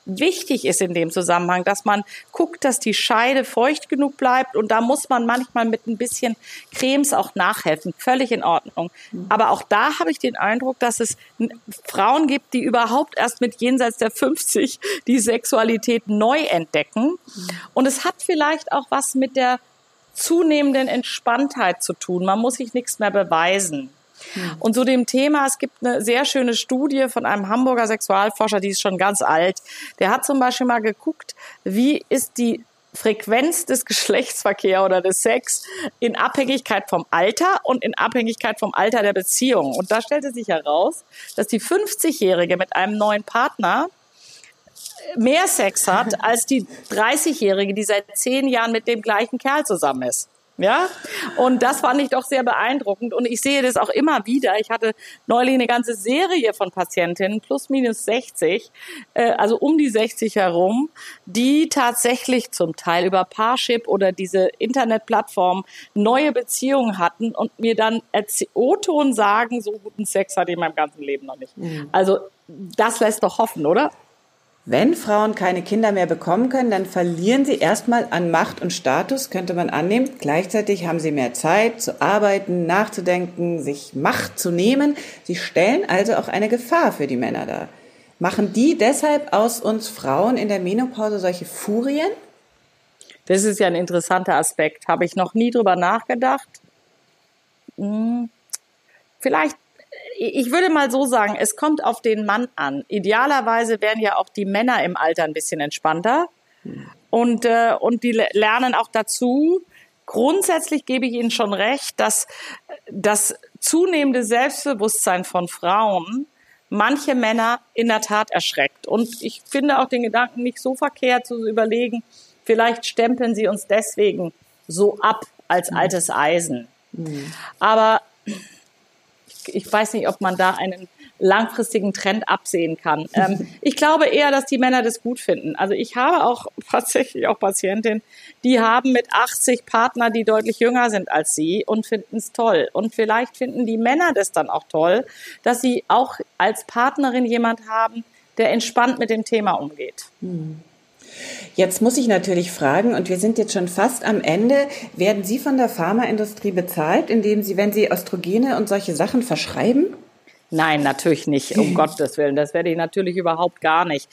wichtig ist in dem Zusammenhang, dass man guckt, dass die Scheide feucht genug bleibt und da muss man manchmal mit ein bisschen Cremes auch nachhelfen. Völlig in Ordnung. Aber auch da habe ich den Eindruck, dass es Frauen gibt, die überhaupt erst mit jenseits der 50 die Sexualität neu entdecken. Und es hat vielleicht auch was mit der zunehmenden Entspanntheit zu tun. Man muss sich nichts mehr beweisen. Und zu dem Thema, es gibt eine sehr schöne Studie von einem Hamburger Sexualforscher, die ist schon ganz alt. Der hat zum Beispiel mal geguckt, wie ist die Frequenz des Geschlechtsverkehrs oder des Sex in Abhängigkeit vom Alter und in Abhängigkeit vom Alter der Beziehung. Und da stellte sich heraus, dass die 50-Jährige mit einem neuen Partner mehr Sex hat als die 30-Jährige, die seit 10 Jahren mit dem gleichen Kerl zusammen ist. Ja, und das fand ich doch sehr beeindruckend und ich sehe das auch immer wieder. Ich hatte neulich eine ganze Serie von Patientinnen, plus minus 60, also um die 60 herum, die tatsächlich zum Teil über Parship oder diese Internetplattform neue Beziehungen hatten und mir dann O-Ton sagen, so guten Sex hatte ich in meinem ganzen Leben noch nicht. Also das lässt doch hoffen, oder? Wenn Frauen keine Kinder mehr bekommen können, dann verlieren sie erstmal an Macht und Status, könnte man annehmen. Gleichzeitig haben sie mehr Zeit zu arbeiten, nachzudenken, sich Macht zu nehmen. Sie stellen also auch eine Gefahr für die Männer dar. Machen die deshalb aus uns Frauen in der Menopause solche Furien? Das ist ja ein interessanter Aspekt. Habe ich noch nie drüber nachgedacht. Vielleicht. Ich würde mal so sagen, es kommt auf den Mann an. Idealerweise wären ja auch die Männer im Alter ein bisschen entspannter und die lernen auch dazu. Grundsätzlich gebe ich Ihnen schon recht, dass das zunehmende Selbstbewusstsein von Frauen manche Männer in der Tat erschreckt. Und ich finde auch den Gedanken nicht so verkehrt zu überlegen, vielleicht stempeln sie uns deswegen so ab als altes Eisen. Aber ich weiß nicht, ob man da einen langfristigen Trend absehen kann. Ich glaube eher, dass die Männer das gut finden. Also ich habe auch tatsächlich auch Patientinnen, die haben mit 80 Partner, die deutlich jünger sind als sie und finden es toll. Und vielleicht finden die Männer das dann auch toll, dass sie auch als Partnerin jemand haben, der entspannt mit dem Thema umgeht. Jetzt muss ich natürlich fragen, und wir sind jetzt schon fast am Ende, werden Sie von der Pharmaindustrie bezahlt, indem Sie, wenn Sie Östrogene und solche Sachen verschreiben? Nein, natürlich nicht, um Gottes Willen. Das werde ich natürlich überhaupt gar nicht.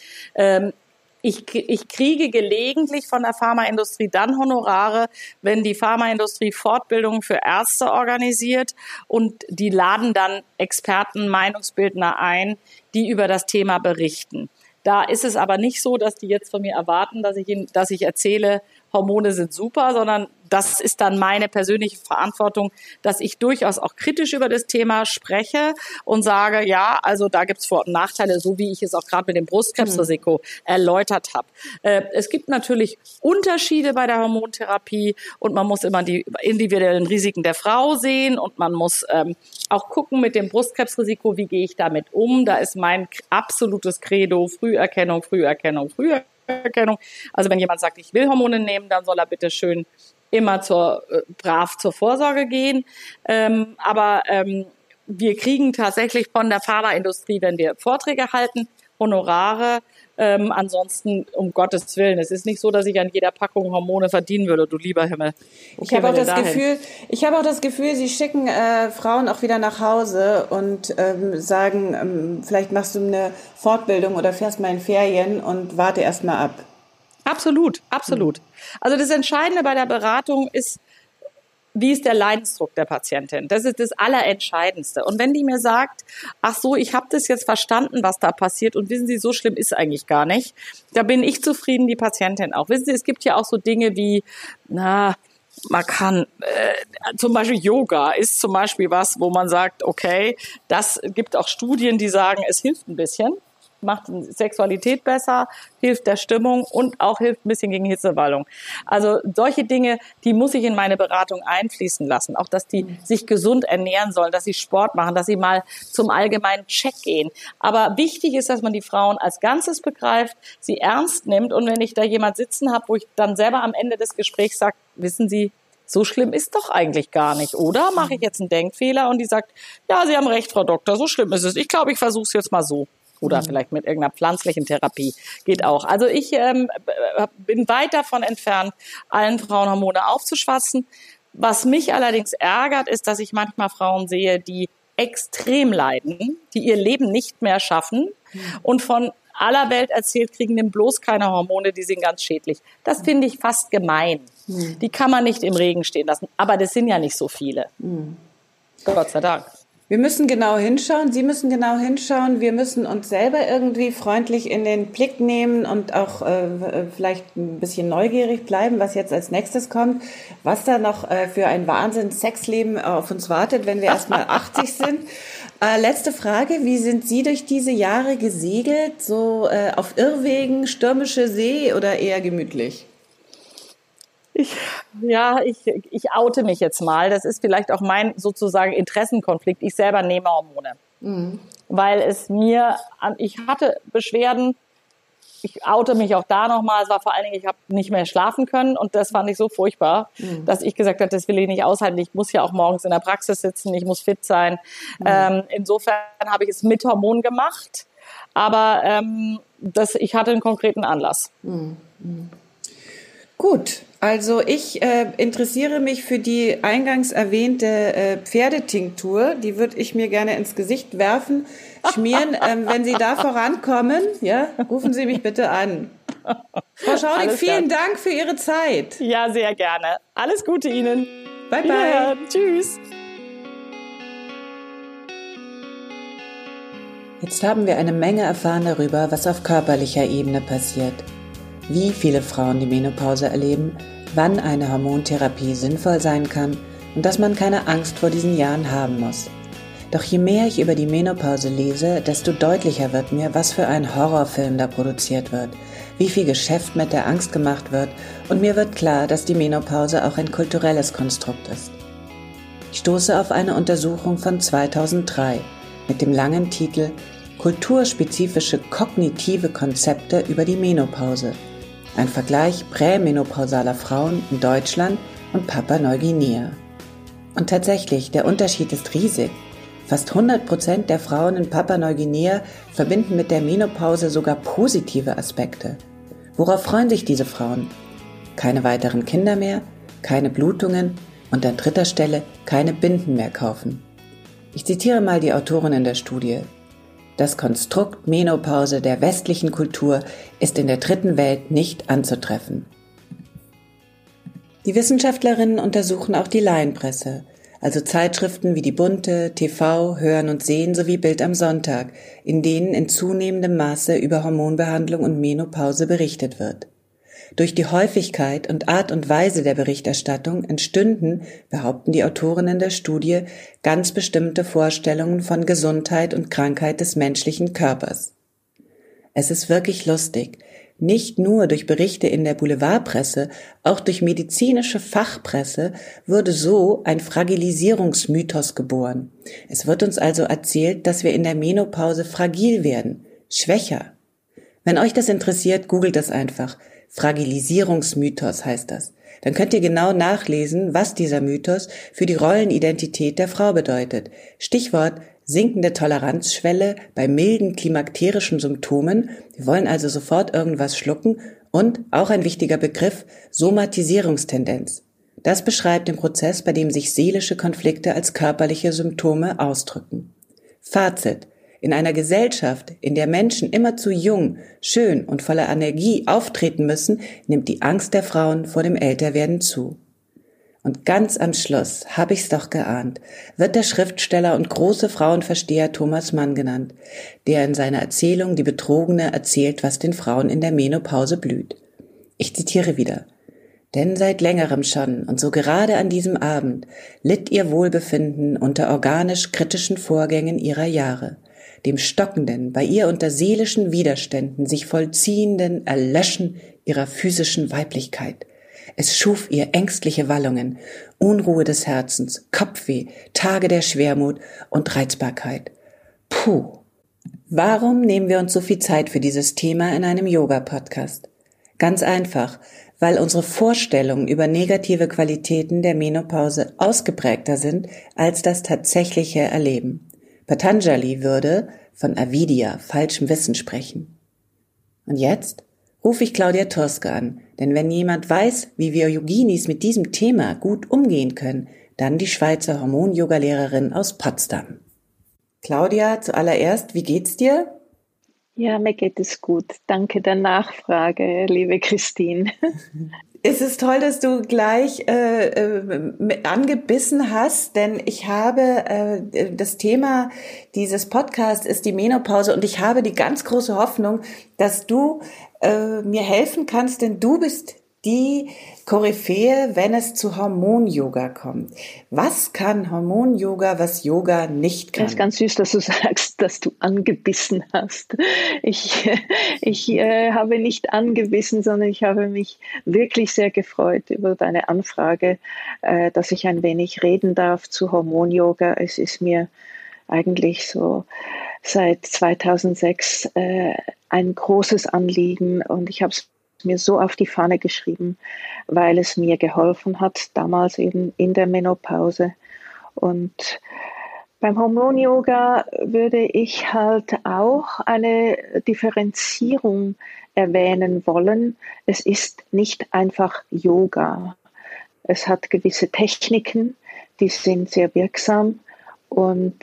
Ich kriege gelegentlich von der Pharmaindustrie dann Honorare, wenn die Pharmaindustrie Fortbildungen für Ärzte organisiert und die laden dann Experten, Meinungsbildner ein, die über das Thema berichten. Da ist es aber nicht so, dass die jetzt von mir erwarten, dass ich erzähle, Hormone sind super, sondern das ist dann meine persönliche Verantwortung, dass ich durchaus auch kritisch über das Thema spreche und sage, ja, also da gibt's Vor- und Nachteile, so wie ich es auch gerade mit dem Brustkrebsrisiko erläutert habe. Es gibt natürlich Unterschiede bei der Hormontherapie und man muss immer die individuellen Risiken der Frau sehen und man muss auch gucken mit dem Brustkrebsrisiko, wie gehe ich damit um. Da ist mein absolutes Credo Früherkennung, Früherkennung, Früherkennung. Also wenn jemand sagt, ich will Hormone nehmen, dann soll er bitte schön immer brav zur Vorsorge gehen. Aber wir kriegen tatsächlich von der Pharmaindustrie, wenn wir Vorträge halten, Honorare. Ansonsten, um Gottes Willen, es ist nicht so, dass ich an jeder Packung Hormone verdienen würde, du lieber Himmel. Okay, ich habe auch das Gefühl, Sie schicken Frauen auch wieder nach Hause und sagen, vielleicht machst du eine Fortbildung oder fährst mal in Ferien und warte erst mal ab. Absolut, absolut. Also das Entscheidende bei der Beratung ist, wie ist der Leidensdruck der Patientin? Das ist das Allerentscheidendste. Und wenn die mir sagt, ach so, ich habe das jetzt verstanden, was da passiert und wissen Sie, so schlimm ist eigentlich gar nicht, da bin ich zufrieden, die Patientin auch. Wissen Sie, es gibt ja auch so Dinge wie, man kann, zum Beispiel Yoga ist zum Beispiel was, wo man sagt, okay, das gibt auch Studien, die sagen, es hilft ein bisschen. Macht Sexualität besser, hilft der Stimmung und auch hilft ein bisschen gegen Hitzewallung. Also solche Dinge, die muss ich in meine Beratung einfließen lassen. Auch, dass die sich gesund ernähren sollen, dass sie Sport machen, dass sie mal zum allgemeinen Check gehen. Aber wichtig ist, dass man die Frauen als Ganzes begreift, sie ernst nimmt. Und wenn ich da jemand sitzen habe, wo ich dann selber am Ende des Gesprächs sage, wissen Sie, so schlimm ist doch eigentlich gar nicht, oder? Mache ich jetzt einen Denkfehler? Und die sagt, ja, Sie haben recht, Frau Doktor, so schlimm ist es. Ich glaube, ich versuche es jetzt mal so. Oder vielleicht mit irgendeiner pflanzlichen Therapie. Geht auch. Also ich bin weit davon entfernt, allen Frauen Hormone aufzuschwatzen. Was mich allerdings ärgert, ist, dass ich manchmal Frauen sehe, die extrem leiden, die ihr Leben nicht mehr schaffen und von aller Welt erzählt kriegen, nimm bloß keine Hormone, die sind ganz schädlich. Das finde ich fast gemein. Die kann man nicht im Regen stehen lassen. Aber das sind ja nicht so viele. Gott sei Dank. Wir müssen genau hinschauen, Sie müssen genau hinschauen, wir müssen uns selber irgendwie freundlich in den Blick nehmen und auch vielleicht ein bisschen neugierig bleiben, was jetzt als nächstes kommt, was da noch für ein Wahnsinn-Sexleben auf uns wartet, wenn wir erstmal 80 sind. Letzte Frage, wie sind Sie durch diese Jahre gesegelt, so auf Irrwegen, stürmische See oder eher gemütlich? Ich oute mich jetzt mal. Das ist vielleicht auch mein sozusagen Interessenkonflikt. Ich selber nehme Hormone. Weil ich hatte Beschwerden. Ich oute mich auch da nochmal. Es war vor allen Dingen, ich habe nicht mehr schlafen können. Und das fand ich so furchtbar, dass ich gesagt habe, das will ich nicht aushalten. Ich muss ja auch morgens in der Praxis sitzen. Ich muss fit sein. Insofern habe ich es mit Hormonen gemacht. Aber ich hatte einen konkreten Anlass. Gut, also ich interessiere mich für die eingangs erwähnte Pferdetinktur. Die würde ich mir gerne ins Gesicht werfen, schmieren. Wenn Sie da vorankommen, ja, rufen Sie mich bitte an. Frau Schaudig, vielen Dank für Ihre Zeit. Ja, sehr gerne. Alles Gute Ihnen. Bye, bye. Tschüss. Jetzt haben wir eine Menge erfahren darüber, was auf körperlicher Ebene passiert. Wie viele Frauen die Menopause erleben, wann eine Hormontherapie sinnvoll sein kann und dass man keine Angst vor diesen Jahren haben muss. Doch je mehr ich über die Menopause lese, desto deutlicher wird mir, was für ein Horrorfilm da produziert wird, wie viel Geschäft mit der Angst gemacht wird und mir wird klar, dass die Menopause auch ein kulturelles Konstrukt ist. Ich stoße auf eine Untersuchung von 2003 mit dem langen Titel Kulturspezifische kognitive Konzepte über die Menopause. Ein Vergleich prämenopausaler Frauen in Deutschland und Papua-Neuguinea. Und tatsächlich, der Unterschied ist riesig. Fast 100% der Frauen in Papua-Neuguinea verbinden mit der Menopause sogar positive Aspekte. Worauf freuen sich diese Frauen? Keine weiteren Kinder mehr, keine Blutungen und an dritter Stelle keine Binden mehr kaufen. Ich zitiere mal die Autorin in der Studie. Das Konstrukt Menopause der westlichen Kultur ist in der dritten Welt nicht anzutreffen. Die Wissenschaftlerinnen untersuchen auch die Laienpresse, also Zeitschriften wie die Bunte, TV, Hören und Sehen sowie Bild am Sonntag, in denen in zunehmendem Maße über Hormonbehandlung und Menopause berichtet wird. Durch die Häufigkeit und Art und Weise der Berichterstattung entstünden, behaupten die Autorinnen der Studie, ganz bestimmte Vorstellungen von Gesundheit und Krankheit des menschlichen Körpers. Es ist wirklich lustig. Nicht nur durch Berichte in der Boulevardpresse, auch durch medizinische Fachpresse wurde so ein Fragilisierungsmythos geboren. Es wird uns also erzählt, dass wir in der Menopause fragil werden, schwächer. Wenn euch das interessiert, googelt das einfach. Fragilisierungsmythos heißt das. Dann könnt ihr genau nachlesen, was dieser Mythos für die Rollenidentität der Frau bedeutet. Stichwort sinkende Toleranzschwelle bei milden klimakterischen Symptomen. Wir wollen also sofort irgendwas schlucken. Und auch ein wichtiger Begriff, Somatisierungstendenz. Das beschreibt den Prozess, bei dem sich seelische Konflikte als körperliche Symptome ausdrücken. Fazit. In einer Gesellschaft, in der Menschen immer zu jung, schön und voller Energie auftreten müssen, nimmt die Angst der Frauen vor dem Älterwerden zu. Und ganz am Schluss, hab ich's doch geahnt, wird der Schriftsteller und große Frauenversteher Thomas Mann genannt, der in seiner Erzählung Die Betrogene erzählt, was den Frauen in der Menopause blüht. Ich zitiere wieder. Denn seit längerem schon und so gerade an diesem Abend litt ihr Wohlbefinden unter organisch kritischen Vorgängen ihrer Jahre, dem stockenden, bei ihr unter seelischen Widerständen sich vollziehenden Erlöschen ihrer physischen Weiblichkeit. Es schuf ihr ängstliche Wallungen, Unruhe des Herzens, Kopfweh, Tage der Schwermut und Reizbarkeit. Puh! Warum nehmen wir uns so viel Zeit für dieses Thema in einem Yoga-Podcast? Ganz einfach, weil unsere Vorstellungen über negative Qualitäten der Menopause ausgeprägter sind als das tatsächliche Erleben. Patanjali würde von Avidya, falschem Wissen, sprechen. Und jetzt rufe ich Claudia Turske an, denn wenn jemand weiß, wie wir Yoginis mit diesem Thema gut umgehen können, dann die Schweizer Hormon-Yoga-Lehrerin aus Potsdam. Claudia, zuallererst, wie geht's dir? Ja, mir geht es gut. Danke der Nachfrage, liebe Christine. Es ist toll, dass du gleich angebissen hast, denn ich habe das Thema dieses Podcasts ist die Menopause und ich habe die ganz große Hoffnung, dass du mir helfen kannst, denn du bist die Koryphäe, wenn es zu Hormon-Yoga kommt. Was kann Hormon-Yoga, was Yoga nicht kann? Es ist ganz süß, dass du sagst, dass du angebissen hast. Ich habe nicht angebissen, sondern ich habe mich wirklich sehr gefreut über deine Anfrage, dass ich ein wenig reden darf zu Hormon-Yoga. Es ist mir eigentlich so seit 2006 ein großes Anliegen und ich habe es mir so auf die Fahne geschrieben, weil es mir geholfen hat, damals eben in der Menopause. Und beim Hormon-Yoga würde ich halt auch eine Differenzierung erwähnen wollen. Es ist nicht einfach Yoga. Es hat gewisse Techniken, die sind sehr wirksam und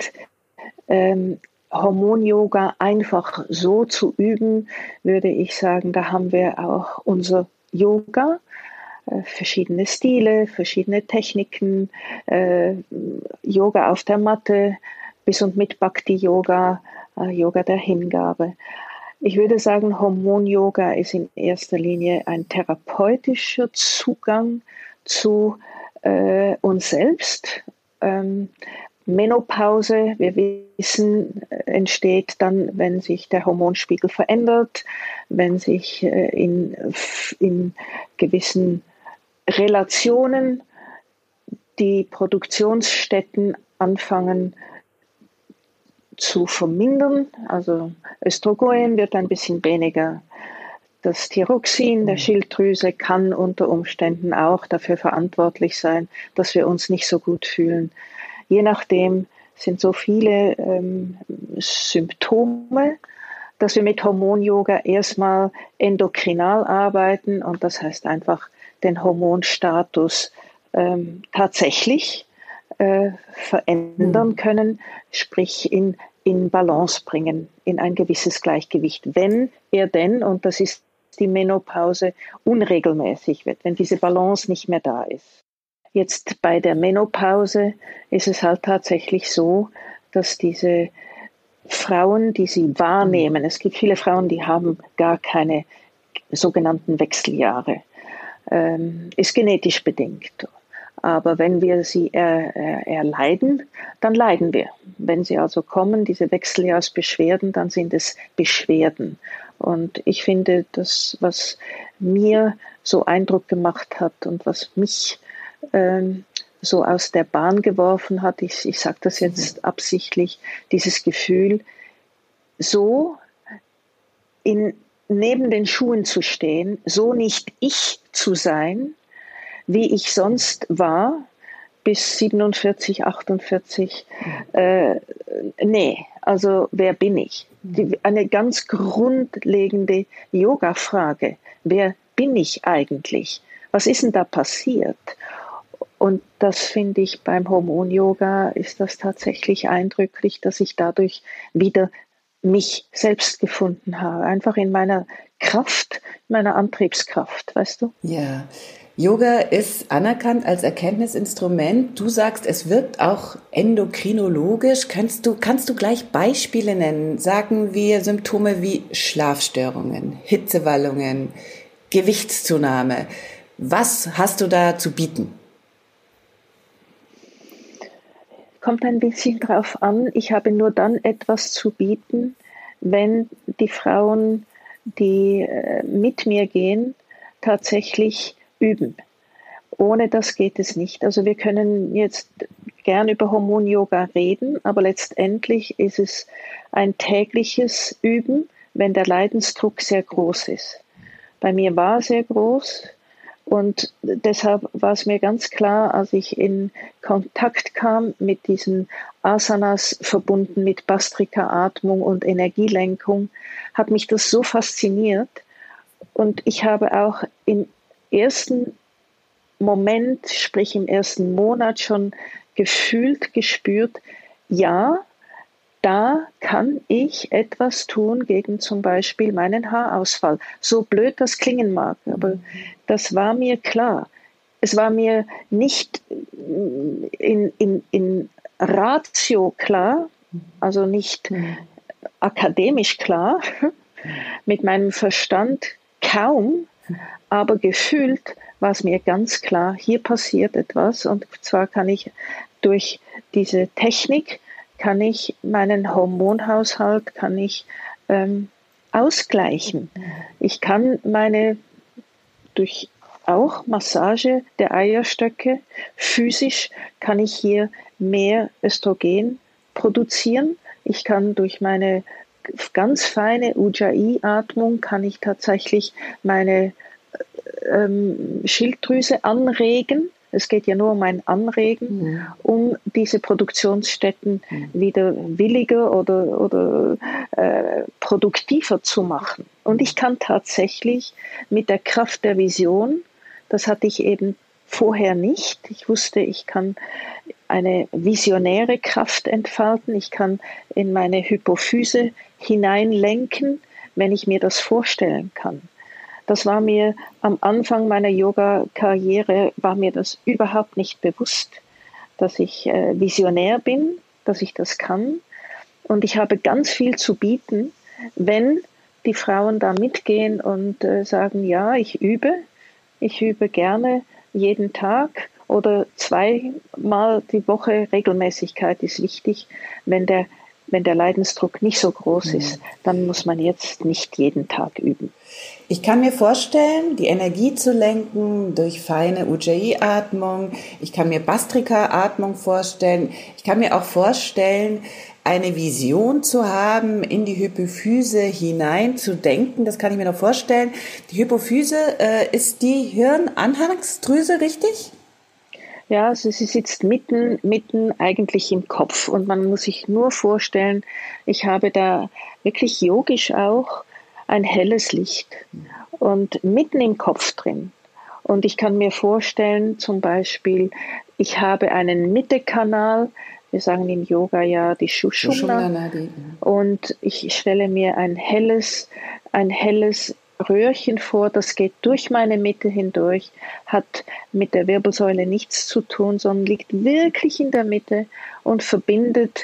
Hormon-Yoga einfach so zu üben, würde ich sagen, da haben wir auch unser Yoga, verschiedene Stile, verschiedene Techniken, Yoga auf der Matte bis und mit Bhakti-Yoga, Yoga der Hingabe. Ich würde sagen, Hormon-Yoga ist in erster Linie ein therapeutischer Zugang zu uns selbst. Menopause, wir wissen, entsteht dann, wenn sich der Hormonspiegel verändert, wenn sich in gewissen Relationen die Produktionsstätten anfangen zu vermindern. Also Östrogen wird ein bisschen weniger. Das Thyroxin der Schilddrüse kann unter Umständen auch dafür verantwortlich sein, dass wir uns nicht so gut fühlen. Je nachdem sind so viele Symptome, dass wir mit Hormon-Yoga erstmal endokrinal arbeiten und das heißt einfach den Hormonstatus tatsächlich verändern können, sprich in Balance bringen, in ein gewisses Gleichgewicht. Wenn er denn, und das ist die Menopause, unregelmäßig wird, wenn diese Balance nicht mehr da ist. Jetzt bei der Menopause ist es halt tatsächlich so, dass diese Frauen, die sie wahrnehmen, es gibt viele Frauen, die haben gar keine sogenannten Wechseljahre, ist genetisch bedingt. Aber wenn wir sie erleiden, dann leiden wir. Wenn sie also kommen, diese Wechseljahrsbeschwerden, dann sind es Beschwerden. Und ich finde, das, was mir so Eindruck gemacht hat und was mich so aus der Bahn geworfen hat, ich sage das jetzt absichtlich, dieses Gefühl, so neben den Schuhen zu stehen, so nicht ich zu sein, wie ich sonst war, bis 47, 48, nee, also wer bin ich? Eine ganz grundlegende Yoga-Frage, wer bin ich eigentlich? Was ist denn da passiert? Und das finde ich beim Hormon-Yoga ist das tatsächlich eindrücklich, dass ich dadurch wieder mich selbst gefunden habe. Einfach in meiner Kraft, meiner Antriebskraft, weißt du? Ja, Yoga ist anerkannt als Erkenntnisinstrument. Du sagst, es wirkt auch endokrinologisch. Kannst du gleich Beispiele nennen? Sagen wir Symptome wie Schlafstörungen, Hitzewallungen, Gewichtszunahme. Was hast du da zu bieten? Kommt ein bisschen drauf an. Ich habe nur dann etwas zu bieten, wenn die Frauen, die mit mir gehen, tatsächlich üben. Ohne das geht es nicht. Also wir können jetzt gern über Hormon-Yoga reden, aber letztendlich ist es ein tägliches Üben, wenn der Leidensdruck sehr groß ist. Bei mir war er sehr groß Und deshalb war es mir ganz klar, als ich in Kontakt kam mit diesen Asanas verbunden mit Bhastrika-Atmung und Energielenkung, hat mich das so fasziniert. Und ich habe auch im ersten Moment, sprich im ersten Monat schon gespürt, ja, da kann ich etwas tun gegen zum Beispiel meinen Haarausfall. So blöd das klingen mag, aber das war mir klar. Es war mir nicht in Ratio klar, also nicht akademisch klar, mit meinem Verstand kaum, aber gefühlt war es mir ganz klar, hier passiert etwas, und zwar kann ich durch diese Technik meinen Hormonhaushalt ausgleichen. Ich kann durch auch Massage der Eierstöcke, physisch kann ich hier mehr Östrogen produzieren. Ich kann durch meine ganz feine Ujjayi-Atmung kann ich tatsächlich meine Schilddrüse anregen. Es geht ja nur um ein Anregen, um diese Produktionsstätten wieder williger oder produktiver zu machen. Und ich kann tatsächlich mit der Kraft der Vision, das hatte ich eben vorher nicht. Ich wusste, ich kann eine visionäre Kraft entfalten. Ich kann in meine Hypophyse hineinlenken, wenn ich mir das vorstellen kann. Das war mir am Anfang meiner Yoga-Karriere, war mir das überhaupt nicht bewusst, dass ich visionär bin, dass ich das kann. Und ich habe ganz viel zu bieten, wenn die Frauen da mitgehen und sagen, ja, ich übe gerne jeden Tag oder 2-mal die Woche. Regelmäßigkeit ist wichtig. Wenn der Leidensdruck nicht so groß ist, dann muss man jetzt nicht jeden Tag üben. Ich kann mir vorstellen, die Energie zu lenken durch feine Ujjayi-Atmung. Ich kann mir Bhastrika-Atmung vorstellen. Ich kann mir auch vorstellen, eine Vision zu haben, in die Hypophyse hinein zu denken. Das kann ich mir noch vorstellen. Die Hypophyse ist die Hirnanhangsdrüse, richtig? Ja, also sie sitzt mitten eigentlich im Kopf, und man muss sich nur vorstellen, ich habe da wirklich yogisch auch ein helles Licht und mitten im Kopf drin. Und ich kann mir vorstellen, zum Beispiel, ich habe einen Mittekanal, wir sagen im Yoga ja die Sushumna, und ich stelle mir ein helles Röhrchen vor, das geht durch meine Mitte hindurch, hat mit der Wirbelsäule nichts zu tun, sondern liegt wirklich in der Mitte und verbindet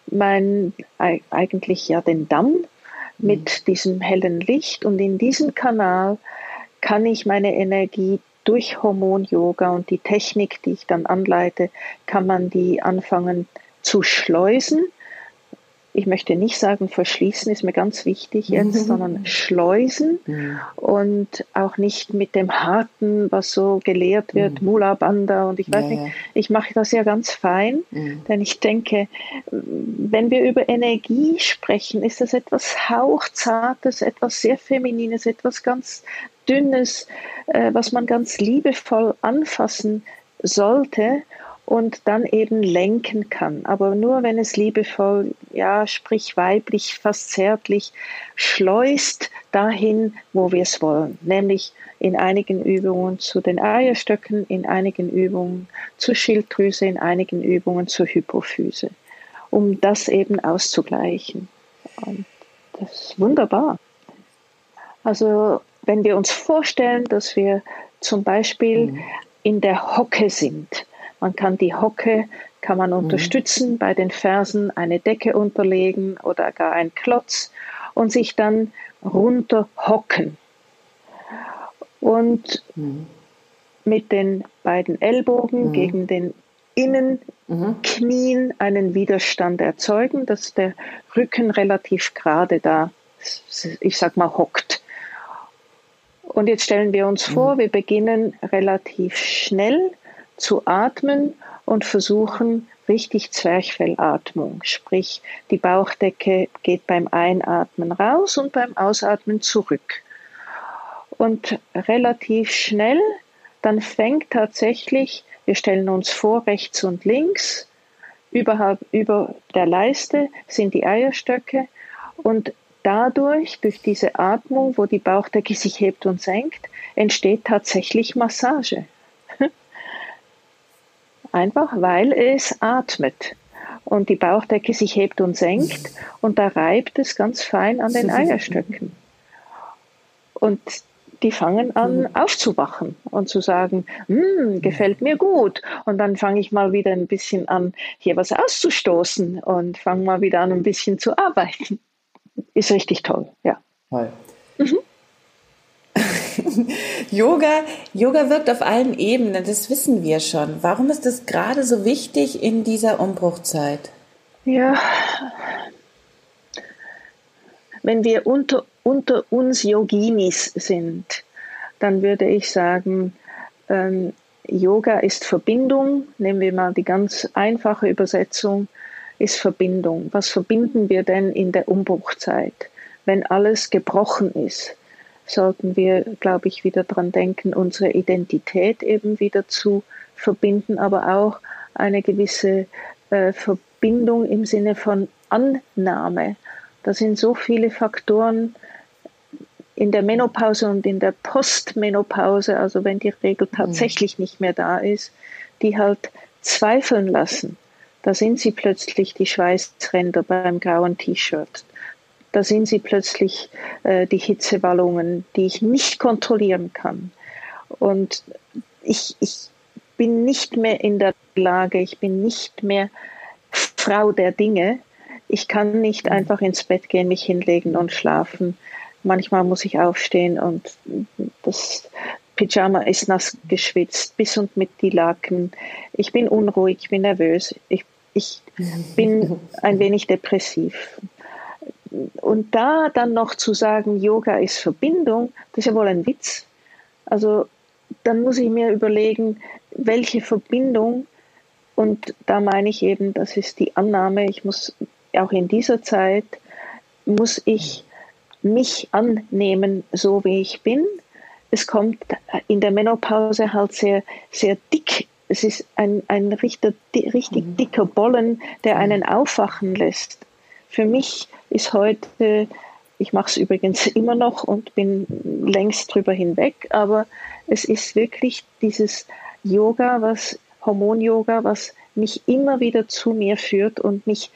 eigentlich ja den Damm mit diesem hellen Licht. Und in diesem Kanal kann ich meine Energie durch Hormon-Yoga und die Technik, die ich dann anleite, kann man die anfangen zu schleusen. Ich möchte nicht sagen verschließen, ist mir ganz wichtig jetzt, sondern schleusen und auch nicht mit dem Harten, was so gelehrt wird, Mula Bandha, und ich weiß nicht, ich mache das ja ganz fein, denn ich denke, wenn wir über Energie sprechen, ist das etwas Hauchzartes, etwas sehr Feminines, etwas ganz Dünnes, was man ganz liebevoll anfassen sollte und dann eben lenken kann. Aber nur wenn es liebevoll, ja, sprich weiblich, fast zärtlich, schleust dahin, wo wir es wollen. Nämlich in einigen Übungen zu den Eierstöcken, in einigen Übungen zur Schilddrüse, in einigen Übungen zur Hypophyse, um das eben auszugleichen. Und das ist wunderbar. Also wenn wir uns vorstellen, dass wir zum Beispiel in der Hocke sind, man kann die Hocke unterstützen, bei den Fersen eine Decke unterlegen oder gar ein Klotz und sich dann runter hocken. Und mit den beiden Ellbogen gegen den Innenknien einen Widerstand erzeugen, dass der Rücken relativ gerade da, ich sag mal, hockt. Und jetzt stellen wir uns vor, wir beginnen relativ schnell zu atmen und versuchen richtig Zwerchfellatmung, sprich die Bauchdecke geht beim Einatmen raus und beim Ausatmen zurück. Und relativ schnell dann fängt tatsächlich, wir stellen uns vor, rechts und links, überhalb über der Leiste sind die Eierstöcke und dadurch, durch diese Atmung, wo die Bauchdecke sich hebt und senkt, entsteht tatsächlich Massage. Einfach, weil es atmet und die Bauchdecke sich hebt und senkt und da reibt es ganz fein an den Eierstöcken. Und die fangen an aufzuwachen und zu sagen, gefällt mir gut. Und dann fange ich mal wieder ein bisschen an, hier was auszustoßen und fange mal wieder an, ein bisschen zu arbeiten. Ist richtig toll, ja. Toll. Yoga wirkt auf allen Ebenen, das wissen wir schon. Warum ist es gerade so wichtig in dieser Umbruchzeit? Ja, wenn wir unter uns Yoginis sind, dann würde ich sagen, Yoga ist Verbindung. Nehmen wir mal die ganz einfache Übersetzung, ist Verbindung. Was verbinden wir denn in der Umbruchzeit? Wenn alles gebrochen ist, sollten wir, glaube ich, wieder daran denken, unsere Identität eben wieder zu verbinden, aber auch eine gewisse Verbindung im Sinne von Annahme. Da sind so viele Faktoren in der Menopause und in der Postmenopause, also wenn die Regel tatsächlich nicht mehr da ist, die halt zweifeln lassen. Da sind sie plötzlich die Schweißränder beim grauen T-Shirt. Da sind sie plötzlich die Hitzewallungen, die ich nicht kontrollieren kann. Und ich bin nicht mehr in der Lage, ich bin nicht mehr Frau der Dinge. Ich kann nicht einfach ins Bett gehen, mich hinlegen und schlafen. Manchmal muss ich aufstehen und das Pyjama ist nass geschwitzt, bis und mit die Laken. Ich bin unruhig, ich bin nervös, ich bin ein wenig depressiv. Und da dann noch zu sagen, Yoga ist Verbindung, das ist ja wohl ein Witz. Also dann muss ich mir überlegen, welche Verbindung, und da meine ich eben, das ist die Annahme, ich muss auch in dieser Zeit, muss ich mich annehmen, so wie ich bin. Es kommt in der Menopause halt sehr, sehr dick. Es ist ein richtig dicker Bollen, der einen aufwachen lässt. Für mich ist heute, ich mache es übrigens immer noch und bin längst drüber hinweg, aber es ist wirklich dieses Yoga, Hormon-Yoga, was mich immer wieder zu mir führt und mich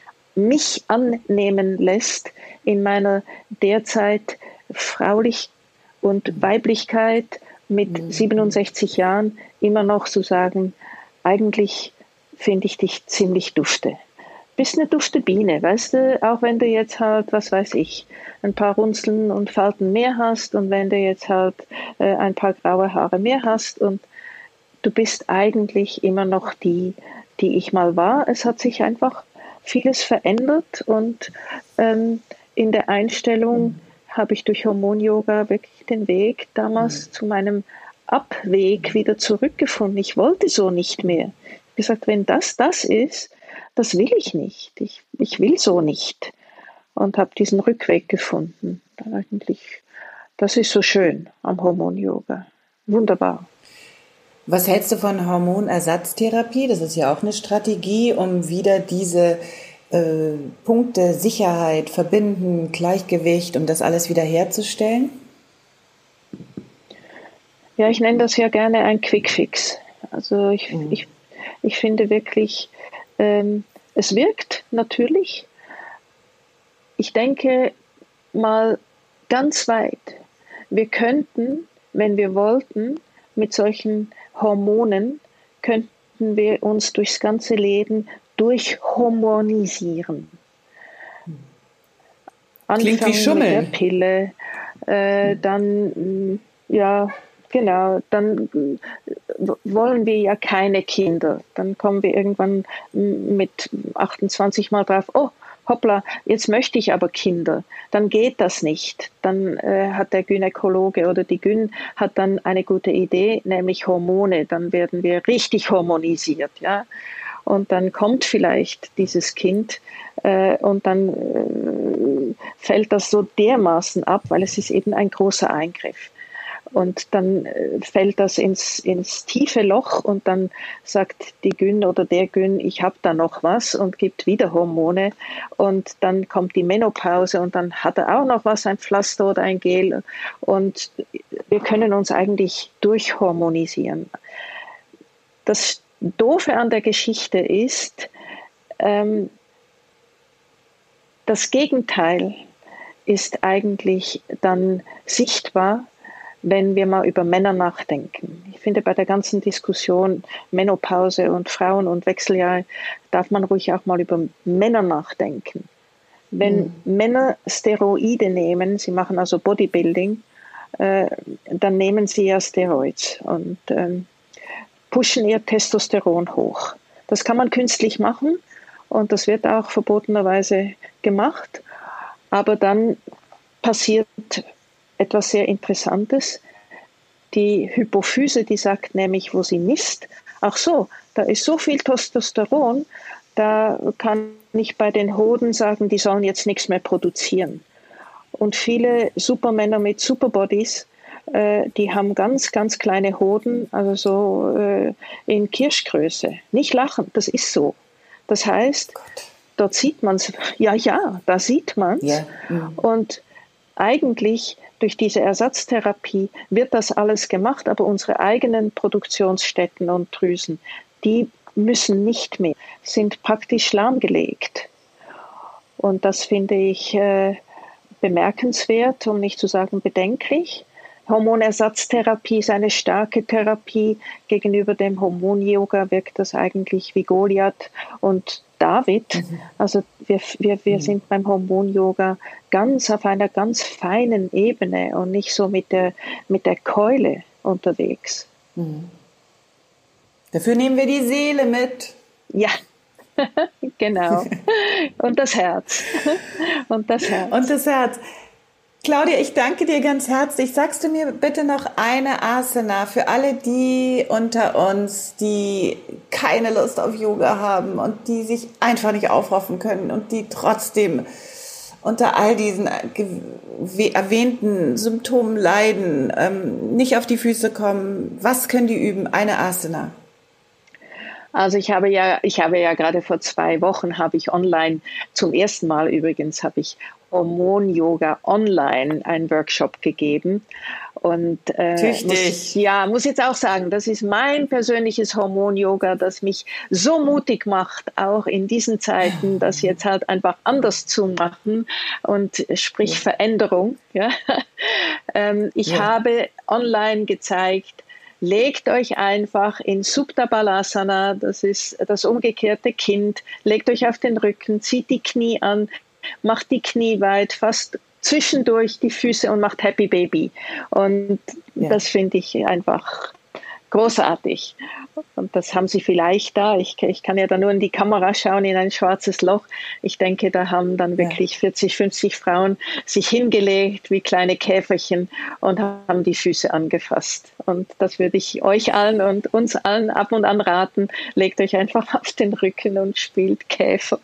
annehmen lässt in meiner derzeit Fraulich- und Weiblichkeit mit 67 Jahren immer noch zu sagen, eigentlich finde ich dich ziemlich dufte. Bist eine dufte Biene, weißt du, auch wenn du jetzt halt, was weiß ich, ein paar Runzeln und Falten mehr hast und wenn du jetzt halt ein paar graue Haare mehr hast und du bist eigentlich immer noch die ich mal war. Es hat sich einfach vieles verändert und in der Einstellung habe ich durch Hormon-Yoga wirklich den Weg damals zu meinem Abweg wieder zurückgefunden. Ich wollte so nicht mehr. Ich habe gesagt, wenn das ist, das will ich nicht. Ich will so nicht. Und habe diesen Rückweg gefunden. Eigentlich, das ist so schön am Hormon-Yoga. Wunderbar. Was hältst du von Hormonersatztherapie? Das ist ja auch eine Strategie, um wieder diese Punkte, Sicherheit, Verbinden, Gleichgewicht, um das alles wieder herzustellen? Ja, ich nenne das ja gerne ein Quick-Fix. Also ich finde wirklich, es wirkt natürlich. Ich denke mal ganz weit. Wir könnten, wenn wir wollten, mit solchen Hormonen, könnten wir uns durchs ganze Leben durchhormonisieren. Klingt wie Schummeln. Mit der Pille, dann, ja, genau, dann wollen wir ja keine Kinder. Dann kommen wir irgendwann mit 28 Mal drauf, oh, hoppla, jetzt möchte ich aber Kinder. Dann geht das nicht. Dann hat der Gynäkologe oder die Gyn hat dann eine gute Idee, nämlich Hormone. Dann werden wir richtig hormonisiert, ja. Und dann kommt vielleicht dieses Kind und dann fällt das so dermaßen ab, weil es ist eben ein großer Eingriff. Und dann fällt das ins tiefe Loch und dann sagt die Gyn oder der Gyn, ich habe da noch was und gibt wieder Hormone. Und dann kommt die Menopause und dann hat er auch noch was, ein Pflaster oder ein Gel. Und wir können uns eigentlich durchhormonisieren. Das Doofe an der Geschichte ist, das Gegenteil ist eigentlich dann sichtbar, wenn wir mal über Männer nachdenken. Ich finde, bei der ganzen Diskussion Menopause und Frauen und Wechseljahre darf man ruhig auch mal über Männer nachdenken. Wenn Männer Steroide nehmen, sie machen also Bodybuilding, dann nehmen sie ja Steroids und pushen ihr Testosteron hoch. Das kann man künstlich machen und das wird auch verbotenerweise gemacht. Aber dann passiert etwas sehr Interessantes. Die Hypophyse, die sagt nämlich, wo sie misst, ach so, da ist so viel Testosteron, da kann ich bei den Hoden sagen, die sollen jetzt nichts mehr produzieren. Und viele Supermänner mit Superbodies, die haben ganz, ganz kleine Hoden, also so in Kirschgröße. Nicht lachen, das ist so. Das heißt, dort sieht man es, ja, da sieht man es. Ja. Und eigentlich durch diese Ersatztherapie wird das alles gemacht, aber unsere eigenen Produktionsstätten und Drüsen, die müssen nicht mehr, sind praktisch lahmgelegt. Und das finde ich bemerkenswert, um nicht zu sagen bedenklich. Hormonersatztherapie ist eine starke Therapie. Gegenüber dem Hormon-Yoga wirkt das eigentlich wie Goliath und David. Also wir sind beim Hormon-Yoga ganz auf einer ganz feinen Ebene und nicht so mit der Keule unterwegs. Dafür nehmen wir die Seele mit. Ja, genau. Und das Herz. Und das Herz. Claudia, ich danke dir ganz herzlich. Sagst du mir bitte noch eine Asana für alle die unter uns, die keine Lust auf Yoga haben und die sich einfach nicht aufraffen können und die trotzdem unter all diesen erwähnten Symptomen leiden, nicht auf die Füße kommen. Was können die üben? Eine Asana. Also ich habe ja gerade vor 2 Wochen habe ich online, zum ersten Mal übrigens, habe ich Hormon-Yoga online einen Workshop gegeben. Und muss jetzt auch sagen, das ist mein persönliches Hormon-Yoga, das mich so mutig macht, auch in diesen Zeiten, das jetzt halt einfach anders zu machen und sprich Veränderung. Ja. Ich habe online gezeigt, legt euch einfach in Supta Balasana, das ist das umgekehrte Kind, legt euch auf den Rücken, zieht die Knie an, macht die Knie weit, fasst zwischendurch die Füße und macht Happy Baby. Und das finde ich einfach großartig. Und das haben sie vielleicht da. Ich kann ja da nur in die Kamera schauen, in ein schwarzes Loch. Ich denke, da haben dann wirklich 40, 50 Frauen sich hingelegt wie kleine Käferchen und haben die Füße angefasst. Und das würde ich euch allen und uns allen ab und an raten. Legt euch einfach auf den Rücken und spielt Käfer.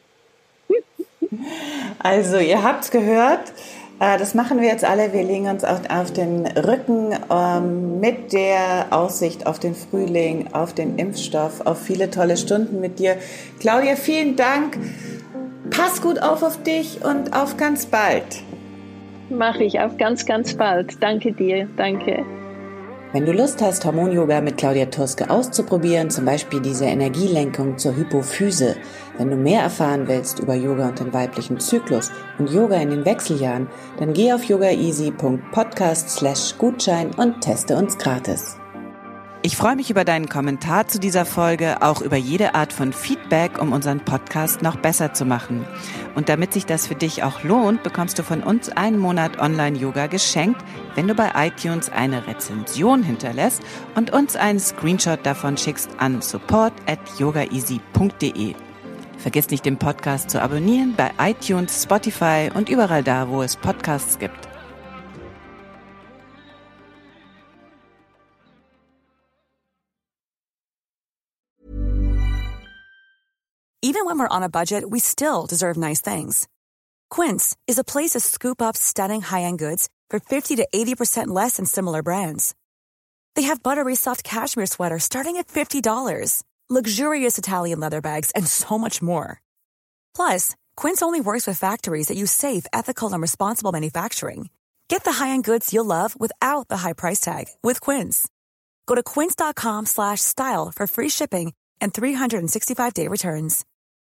Also, ihr habt's gehört. Das machen wir jetzt alle. Wir legen uns auf den Rücken mit der Aussicht auf den Frühling, auf den Impfstoff, auf viele tolle Stunden mit dir. Claudia, vielen Dank. Pass gut auf dich und auf ganz bald. Mache ich, auf ganz, ganz bald. Danke dir, danke. Wenn du Lust hast, Hormon-Yoga mit Claudia Tuske auszuprobieren, zum Beispiel diese Energielenkung zur Hypophyse, wenn du mehr erfahren willst über Yoga und den weiblichen Zyklus und Yoga in den Wechseljahren, dann geh auf yogaeasy.podcast/Gutschein und teste uns gratis. Ich freue mich über deinen Kommentar zu dieser Folge, auch über jede Art von Feedback, um unseren Podcast noch besser zu machen. Und damit sich das für dich auch lohnt, bekommst du von uns einen Monat Online-Yoga geschenkt, wenn du bei iTunes eine Rezension hinterlässt und uns einen Screenshot davon schickst an support@yogaeasy.de. Vergiss nicht, den Podcast zu abonnieren bei iTunes, Spotify und überall da, wo es Podcasts gibt. Even when we're on a budget, we still deserve nice things. Quince is a place to scoop up stunning high-end goods for 50 to 80% less than similar brands. They have buttery soft cashmere sweaters starting at $50, luxurious Italian leather bags, and so much more. Plus, Quince only works with factories that use safe, ethical, and responsible manufacturing. Get the high-end goods you'll love without the high price tag with Quince. Go to quince.com/style for free shipping and 365-day returns.